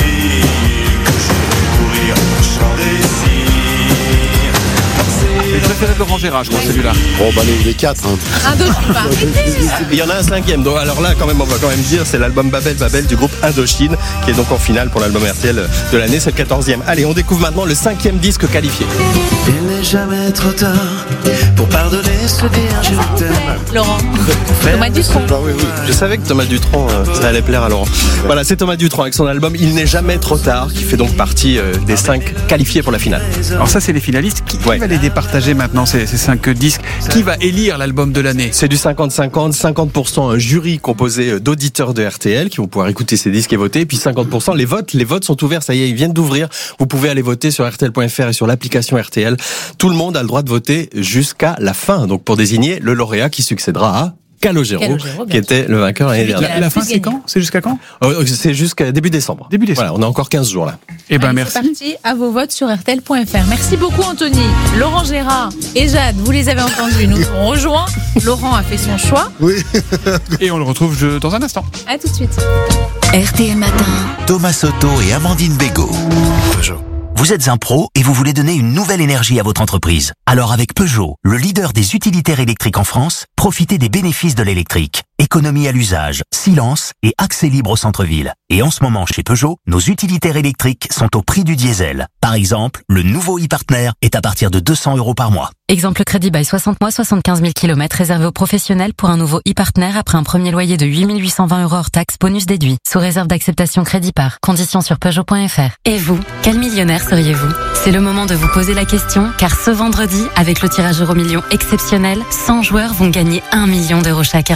Les préféré de Laurent Gérard, je crois, celui-là. Bon, bah, les, les quatre. Hein. Indochine, pas arrêter. Il y en a un cinquième. Donc, alors là, quand même, on va quand même dire, c'est l'album Babel Babel du groupe Indochine, qui est donc en finale pour l'album R T L de l'année, c'est le quatorzième. Allez, on découvre maintenant le cinquième disque qualifié. Il n'est jamais trop tard pour pardonner, se dire je t'aime. Laurent. Thomas Dutronc. Ah oui, oui. Je savais que Thomas Dutronc, euh, ça allait plaire à Laurent. Voilà, c'est Thomas Dutronc avec son album Il n'est jamais trop tard, qui fait donc partie euh, des cinq qualifiés pour la finale. Alors ça, c'est les finalistes. Qui, ouais. qui va les départager maintenant, ces, ces cinq disques? Qui va élire l'album de l'année? C'est du cinquante cinquante, cinquante pour cent un jury composé d'auditeurs de R T L qui vont pouvoir écouter ces disques et voter, et puis cinquante pour cent les votes. Les votes sont ouverts, ça y est, ils viennent d'ouvrir. Vous pouvez aller voter sur R T L point F R et sur l'application R T L. Tout le monde a le droit de voter jusqu'à la fin, donc pour désigner le lauréat qui succédera à Calogero, Calogero, qui était le vainqueur l'année dernière. La, la fin, c'est quand? C'est jusqu'à quand? euh, C'est jusqu'à début décembre. Début décembre. Voilà, on a encore quinze jours là. Eh ben, Allez, merci. C'est parti, à vos votes sur R T L point F R. Merci beaucoup Anthony. Laurent Gérard et Jade, vous les avez entendus, nous ont rejoints. Laurent a fait son choix. Oui. Et on le retrouve je, dans un instant. À tout de suite. R T L Matin. Thomas Soto et Amandine Bégaud. Peugeot. Vous êtes un pro et vous voulez donner une nouvelle énergie à votre entreprise. Alors avec Peugeot, le leader des utilitaires électriques en France, profitez des bénéfices de l'électrique. Économie à l'usage, silence et accès libre au centre-ville. Et en ce moment, chez Peugeot, nos utilitaires électriques sont au prix du diesel. Par exemple, le nouveau e-partner est à partir de deux cents euros par mois. Exemple crédit by soixante mois, soixante-quinze mille kilomètres réservé aux professionnels pour un nouveau e-partner après un premier loyer de huit mille huit cent vingt euros hors taxe bonus déduit. Sous réserve d'acceptation crédit par. Conditions sur Peugeot point F R. Et vous, quel millionnaire seriez-vous? C'est le moment de vous poser la question, car ce vendredi, avec le tirage Euro Million exceptionnel, cent joueurs vont gagner un million d'euros chacun.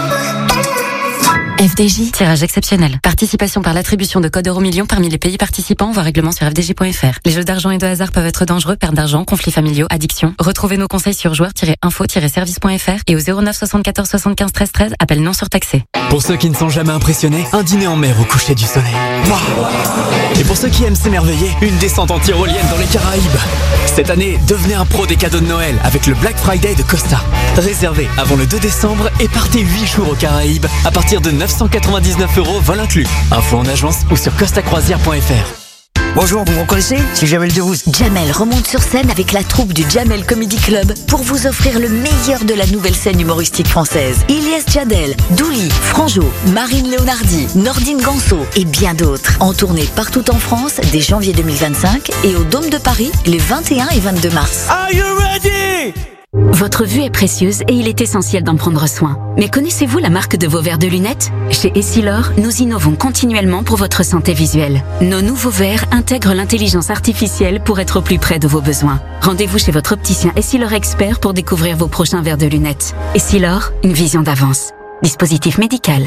F D J. Tirage exceptionnel. Participation par l'attribution de code Euromillions parmi les pays participants. Voir règlement sur F D J point F R. Les jeux d'argent et de hasard peuvent être dangereux. Perte d'argent, conflits familiaux, addiction. Retrouvez nos conseils sur joueurs-info-service point F R et au zéro neuf soixante-quatorze soixante-quinze treize treize. Appel non surtaxé. Pour ceux qui ne sont jamais impressionnés, un dîner en mer au coucher du soleil. Wow. Et pour ceux qui aiment s'émerveiller, une descente en tyrolienne dans les Caraïbes. Cette année, devenez un pro des cadeaux de Noël avec le Black Friday de Costa. Réservez avant le deux décembre et partez huit jours aux Caraïbes à partir de neuf cent quatre-vingt-dix-neuf euros, vol inclus. Info en agence ou sur costa croisière point F R. Bonjour, vous me reconnaissez? C'est Jamel Debbouze. Jamel remonte sur scène avec la troupe du Jamel Comedy Club pour vous offrir le meilleur de la nouvelle scène humoristique française. Ilyes Jadel, Douli, Franjo, Marine Leonardi, Nordine Ganso et bien d'autres. En tournée partout en France dès janvier deux mille vingt-cinq et au Dôme de Paris les vingt et un et vingt-deux mars. Are you ready? Votre vue est précieuse et il est essentiel d'en prendre soin. Mais connaissez-vous la marque de vos verres de lunettes? Chez Essilor, nous innovons continuellement pour votre santé visuelle. Nos nouveaux verres intègrent l'intelligence artificielle pour être au plus près de vos besoins. Rendez-vous chez votre opticien Essilor Expert pour découvrir vos prochains verres de lunettes. Essilor, une vision d'avance. Dispositif médical.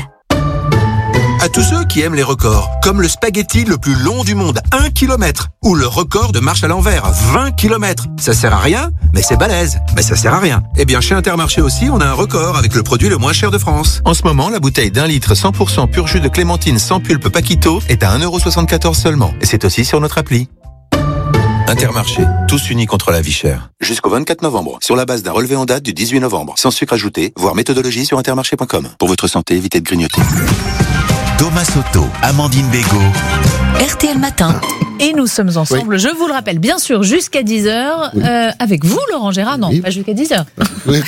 À tous ceux qui aiment les records, comme le spaghetti le plus long du monde, un kilomètre, ou le record de marche à l'envers, vingt kilomètres. Ça sert à rien, mais c'est balèze. Mais ça sert à rien. Eh bien, chez Intermarché aussi, on a un record avec le produit le moins cher de France. En ce moment, la bouteille d'un litre cent pour cent pur jus de clémentine sans pulpe Paquito est à un euro soixante-quatorze seulement. Et c'est aussi sur notre appli. Intermarché, tous unis contre la vie chère. Jusqu'au vingt-quatre novembre, sur la base d'un relevé en date du dix-huit novembre. Sans sucre ajouté, voir méthodologie sur intermarché point com. Pour votre santé, évitez de grignoter. Thomas Soto, Amandine Bégaud. R T L Matin. Et nous sommes ensemble, oui. Je vous le rappelle, bien sûr, jusqu'à dix heures, oui. euh, avec vous, Laurent Gérard. Non, oui. Pas jusqu'à dix heures. Oui.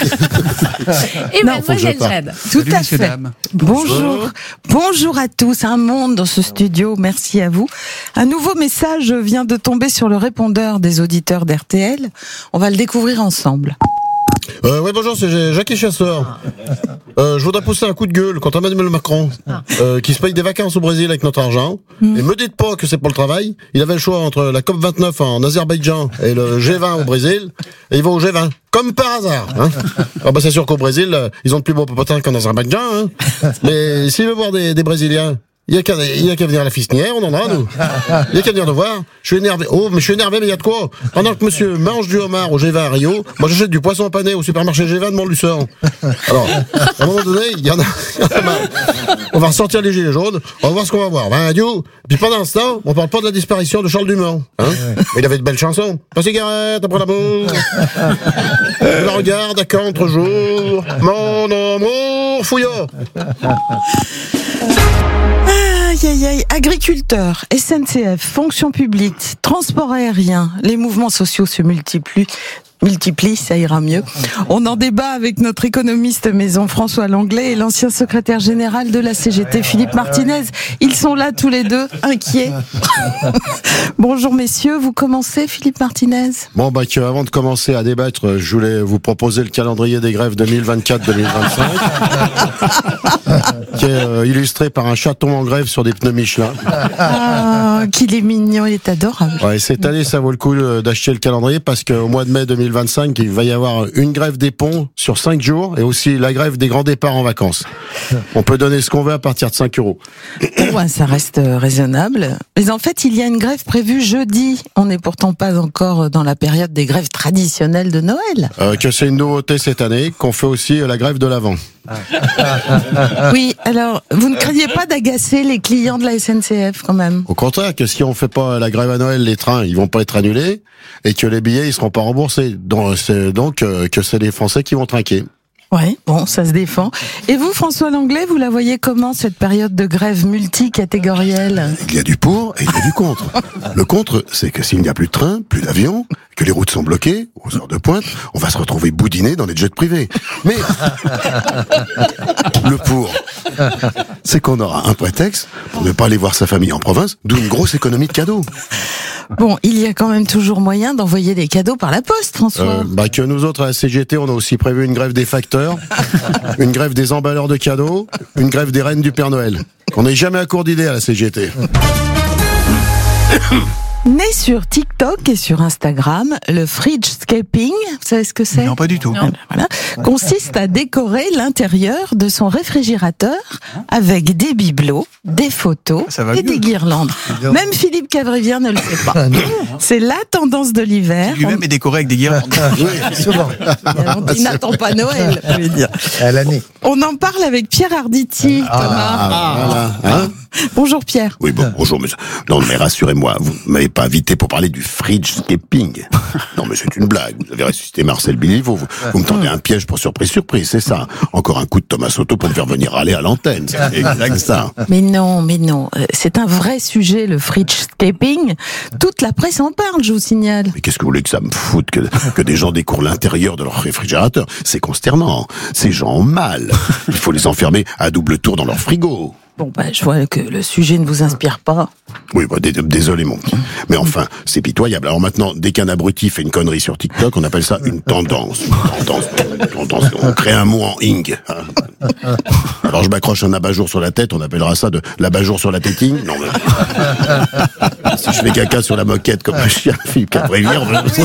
Et non, mademoiselle Jade. Tout Salut, à fait. Dames. Bonjour. Bonjour à tous. Un monde dans ce studio. Merci à vous. Un nouveau message vient de tomber sur le répondeur des auditeurs d'R T L. On va le découvrir ensemble. Euh, ouais, bonjour, c'est Jacques Chasseur. Euh, je voudrais pousser un coup de gueule contre Emmanuel Macron, euh, qui se paye des vacances au Brésil avec notre argent. Mm. Et me dites pas que c'est pour le travail. Il avait le choix entre la COP vingt-neuf en Azerbaïdjan et le G vingt au Brésil. Et il va au G vingt. Comme par hasard. Hein. Ah bah c'est sûr qu'au Brésil, ils ont de plus beaux popotins qu'en Azerbaïdjan. Hein. Mais s'il veut voir des, des Brésiliens, il y a qu'à, il y a qu'à venir à la Fistinière, on en a, nous. Il y a qu'à venir nous voir. Je suis énervé. Oh, mais je suis énervé, mais il y a de quoi? Pendant que monsieur mange du homard au G vingt à Rio, moi j'achète du poisson pané au supermarché G vingt de Montluçon. Alors, à un moment donné, il y en a, il y en a marre. On va ressortir les gilets jaunes, on va voir ce qu'on va voir. Ben, adieu. Puis pendant ce temps, on parle pas de la disparition de Charles Dumont. Hein? Mais il avait de belles chansons. La cigarette après l'amour. Je la regarde à contre-jour. Mon amour fouillot. Aïe, aïe, aïe, agriculteurs, S N C F, fonction publique, transport aérien, les mouvements sociaux se multiplient multiplie, ça ira mieux. On en débat avec notre économiste maison François Langlais et l'ancien secrétaire général de la C G T Philippe Martinez. Ils sont là tous les deux, inquiets. Bonjour messieurs, vous commencez Philippe Martinez? Bon, bah, que, avant de commencer à débattre, je voulais vous proposer le calendrier des grèves deux mille vingt-quatre deux mille vingt-cinq, qui est euh, illustré par un chaton en grève sur des pneus Michelin. Ah, qu'il est mignon, il est adorable. Ouais, cette année, ça vaut le coup d'acheter le calendrier parce qu'au mois de mai deux mille vingt-cinq, il va y avoir une grève des ponts sur cinq jours et aussi la grève des grands départs en vacances. On peut donner ce qu'on veut à partir de cinq euros. Ouais, ça reste raisonnable. Mais en fait, il y a une grève prévue jeudi. On n'est pourtant pas encore dans la période des grèves traditionnelles de Noël. Euh, que c'est une nouveauté cette année, qu'on fait aussi la grève de l'Avent. Oui, alors, vous ne craignez pas d'agacer les clients de la S N C F quand même? Au contraire, que si on fait pas la grève à Noël, les trains, ils vont pas être annulés et que les billets, ils seront pas remboursés. Donc, c'est donc euh, que c'est les Français qui vont trinquer. Ouais, bon, ça se défend. Et vous, François Langlais, vous la voyez comment, cette période de grève multicatégorielle? Il y a du pour et il y a du contre. Le contre, c'est que s'il n'y a plus de train, plus d'avions, que les routes sont bloquées, aux heures de pointe, on va se retrouver boudinés dans les jets privés. Mais le pour, c'est qu'on aura un prétexte pour ne pas aller voir sa famille en province, d'où une grosse économie de cadeaux. Bon, il y a quand même toujours moyen d'envoyer des cadeaux par la poste, François. Euh, bah que nous autres à la C G T, on a aussi prévu une grève des facteurs, une grève des emballeurs de cadeaux, une grève des reines du Père Noël. On n'est jamais à court d'idées à la C G T. Né sur TikTok et sur Instagram, le fridgescaping, vous savez ce que c'est? Non, pas du tout. Non. Voilà, consiste à décorer l'intérieur de son réfrigérateur avec des bibelots, des photos et mieux. des guirlandes. Même Philippe Cavrivière ne le sait pas. C'est la tendance de l'hiver. Lui-même On... est décoré avec des guirlandes. Oui, souvent. Il n'attend pas Noël, je veux dire. À l'année. On en parle avec Pierre Arditi, Ah, Thomas. ah, voilà, hein. Bonjour Pierre. Oui, bon, bonjour, monsieur. Non, mais rassurez-moi, vous ne m'avez pas invité pour parler du fridgescaping. Non, mais c'est une blague. Vous avez ressuscité Marcel Biliveau. Vous, vous me tendez un piège pour surprise, surprise, c'est ça. Encore un coup de Thomas Soto pour me faire venir râler à l'antenne. C'est exact ça. Mais non, mais non. Euh, C'est un vrai sujet, le fridgescaping. Toute la presse en parle, je vous signale. Mais qu'est-ce que vous voulez que ça me foute que, que des gens découvrent l'intérieur de leur réfrigérateur? C'est consternant. Ces gens ont mal. Il faut les enfermer à double tour dans leur frigo. Bon, bah, je vois que le sujet ne vous inspire pas. Oui, bah, d- désolé, mon petit. Mais enfin, c'est pitoyable. Alors maintenant, dès qu'un abruti fait une connerie sur TikTok, on appelle ça une tendance. Une tendance, une tendance. On crée un mot en ing. Hein. Alors je m'accroche un abat-jour sur la tête, on appellera ça de l'abat-jour sur la tétine. Non, mais... si je fais caca sur la moquette comme un chien, Philippe Cavrivière,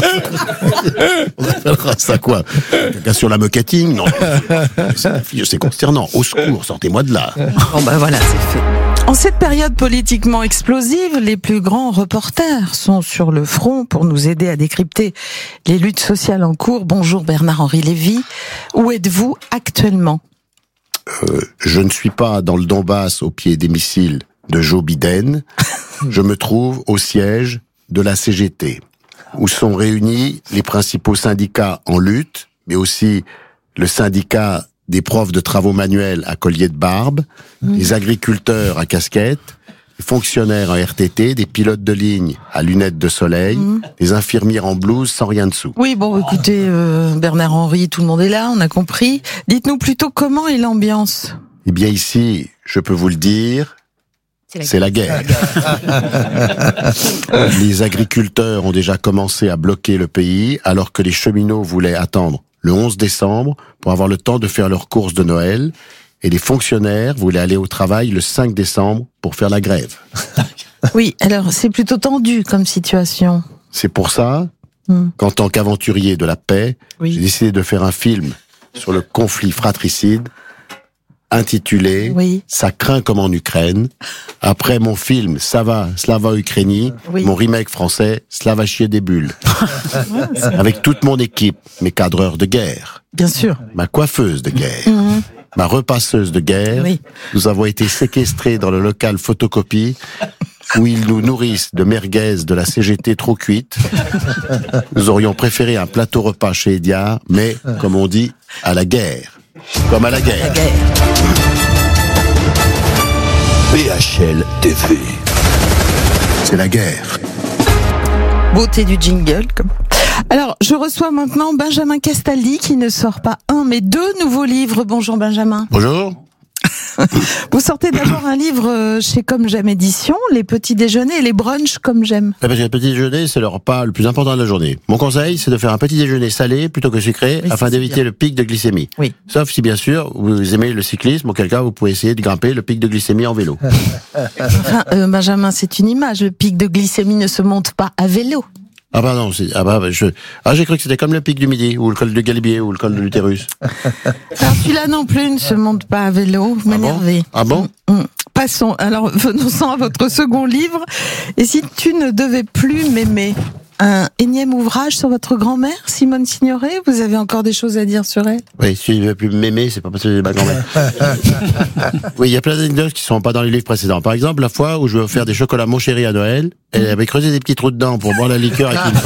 on appellera ça quoi? Caca sur la moquettine? Non. C'est, c'est consternant. Au secours, sortez-moi de là. Bon, bah voilà, c'est fait. En cette période politiquement explosive, les plus grands reporters sont sur le front pour nous aider à décrypter les luttes sociales en cours. Bonjour Bernard-Henri Lévy. Où êtes-vous actuellement? Euh, je ne suis pas dans le Donbass au pied des missiles de Joe Biden. Je me trouve au siège de la C G T, où sont réunis les principaux syndicats en lutte, mais aussi le syndicat des profs de travaux manuels à collier de barbe, mmh. les agriculteurs à casquette, les fonctionnaires en R T T, des pilotes de ligne à lunettes de soleil, mmh. les infirmières en blouse sans rien dessous. Oui, bon, écoutez, euh, Bernard-Henri, tout le monde est là, on a compris. Dites-nous plutôt comment est l'ambiance? Eh bien ici, je peux vous le dire, c'est la guerre. Les agriculteurs ont déjà commencé à bloquer le pays, alors que les cheminots voulaient attendre le onze décembre pour avoir le temps de faire leurs courses de Noël, et les fonctionnaires voulaient aller au travail le cinq décembre pour faire la grève. Oui, alors c'est plutôt tendu comme situation. C'est pour ça hum. qu'en tant qu'aventurier de la paix, oui. j'ai décidé de faire un film sur le conflit fratricide intitulé oui. « Ça craint comme en Ukraine ». Après mon film « Ça va, Slava Ukraini oui. », mon remake français « Slava chier des bulles ». Avec toute mon équipe, mes cadreurs de guerre. Bien sûr. Ma coiffeuse de guerre. Mmh. Ma repasseuse de guerre. Oui. Nous avons été séquestrés dans le local photocopie où ils nous nourrissent de merguez de la C G T trop cuite. Nous aurions préféré un plateau repas chez Ediard, mais, comme on dit, à la guerre. Comme à la guerre. La guerre. B H L T V. C'est la guerre. Beauté du jingle. Comme... Alors, je reçois maintenant Benjamin Castaldi qui ne sort pas un, mais deux nouveaux livres. Bonjour Benjamin. Bonjour. Vous sortez d'abord un livre chez Comme J'aime Édition, Les petits déjeuners et les brunchs Comme J'aime. Parce que le petit déjeuner, c'est le repas le plus important de la journée. Mon conseil, c'est de faire un petit déjeuner salé plutôt que sucré, oui, afin d'éviter bien. le pic de glycémie. Oui. Sauf si, bien sûr, vous aimez le cyclisme, auquel cas, vous pouvez essayer de grimper le pic de glycémie en vélo. Enfin, euh, Benjamin, c'est une image. Le pic de glycémie ne se monte pas à vélo. Ah bah non, c'est, ah bah, je, ah j'ai cru que c'était comme le pic du Midi, ou le col de Galibier, ou le col de l'utérus. Alors celui-là non plus ne se monte pas à vélo, vous m'énervez. Ah bon, ah bon mmh. Passons, alors venons-en à votre second livre. Et si tu ne devais plus m'aimer, un énième ouvrage sur votre grand-mère, Simone Signoret, vous avez encore des choses à dire sur elle? Oui, si je ne veux plus m'aimer, c'est pas parce que c'est ma grand-mère. Oui, il y a plein d'anecdotes qui sont pas dans les livres précédents. Par exemple, la fois où je vais offrir des chocolats Mon Chéri à Noël, elle avait creusé des petits trous dedans pour boire la liqueur avec une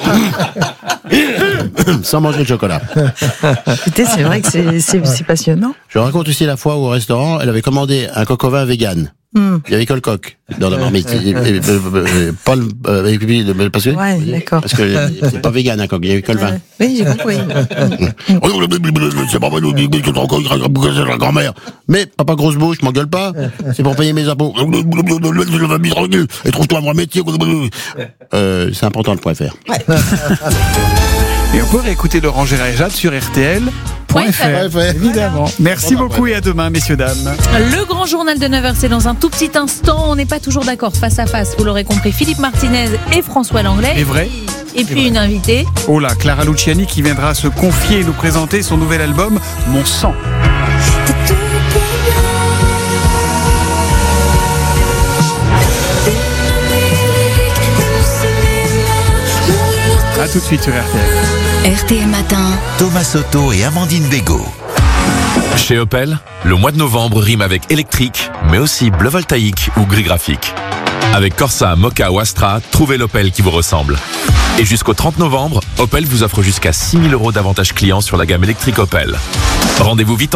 femme, sans manger le chocolat. Écoutez, c'est vrai que c'est, c'est, c'est passionnant. Je raconte aussi la fois où au restaurant, elle avait commandé un coq au vin vegan. Mm. Il y avait que le coq dans la marmite. Pas le, parce que, ouais, d'accord. Parce que c'est pas vegan un coq, il y avait que le vin. Oui, j'ai compris. C'est pas mal, c'est la grand-mère. Mais papa grosse bouche, je m'engueule pas. C'est pour payer mes impôts. Et trouve-toi un vrai métier. Euh, c'est important le point F R. Ouais. Et on peut réécouter Laurent Gérard et Jade sur R T L. Point F R. Évidemment. Merci beaucoup et à demain, messieurs, dames. Le grand journal de neuf heures, c'est dans un tout petit instant. On n'est pas toujours d'accord face à face, vous l'aurez compris. Philippe Martinez et François Langlais. C'est vrai. Et puis une invitée. Oh là, Clara Luciani qui viendra se confier et nous présenter son nouvel album, Mon sang. A tout de suite sur R T L. R T L Matin. Thomas Soto et Amandine Bégaud. Chez Opel, le mois de novembre rime avec électrique, mais aussi bleu voltaïque ou gris graphique. Avec Corsa, Moka ou Astra, trouvez l'Opel qui vous ressemble. Et jusqu'au trente novembre, Opel vous offre jusqu'à six mille euros d'avantages clients sur la gamme électrique Opel. Rendez-vous vite en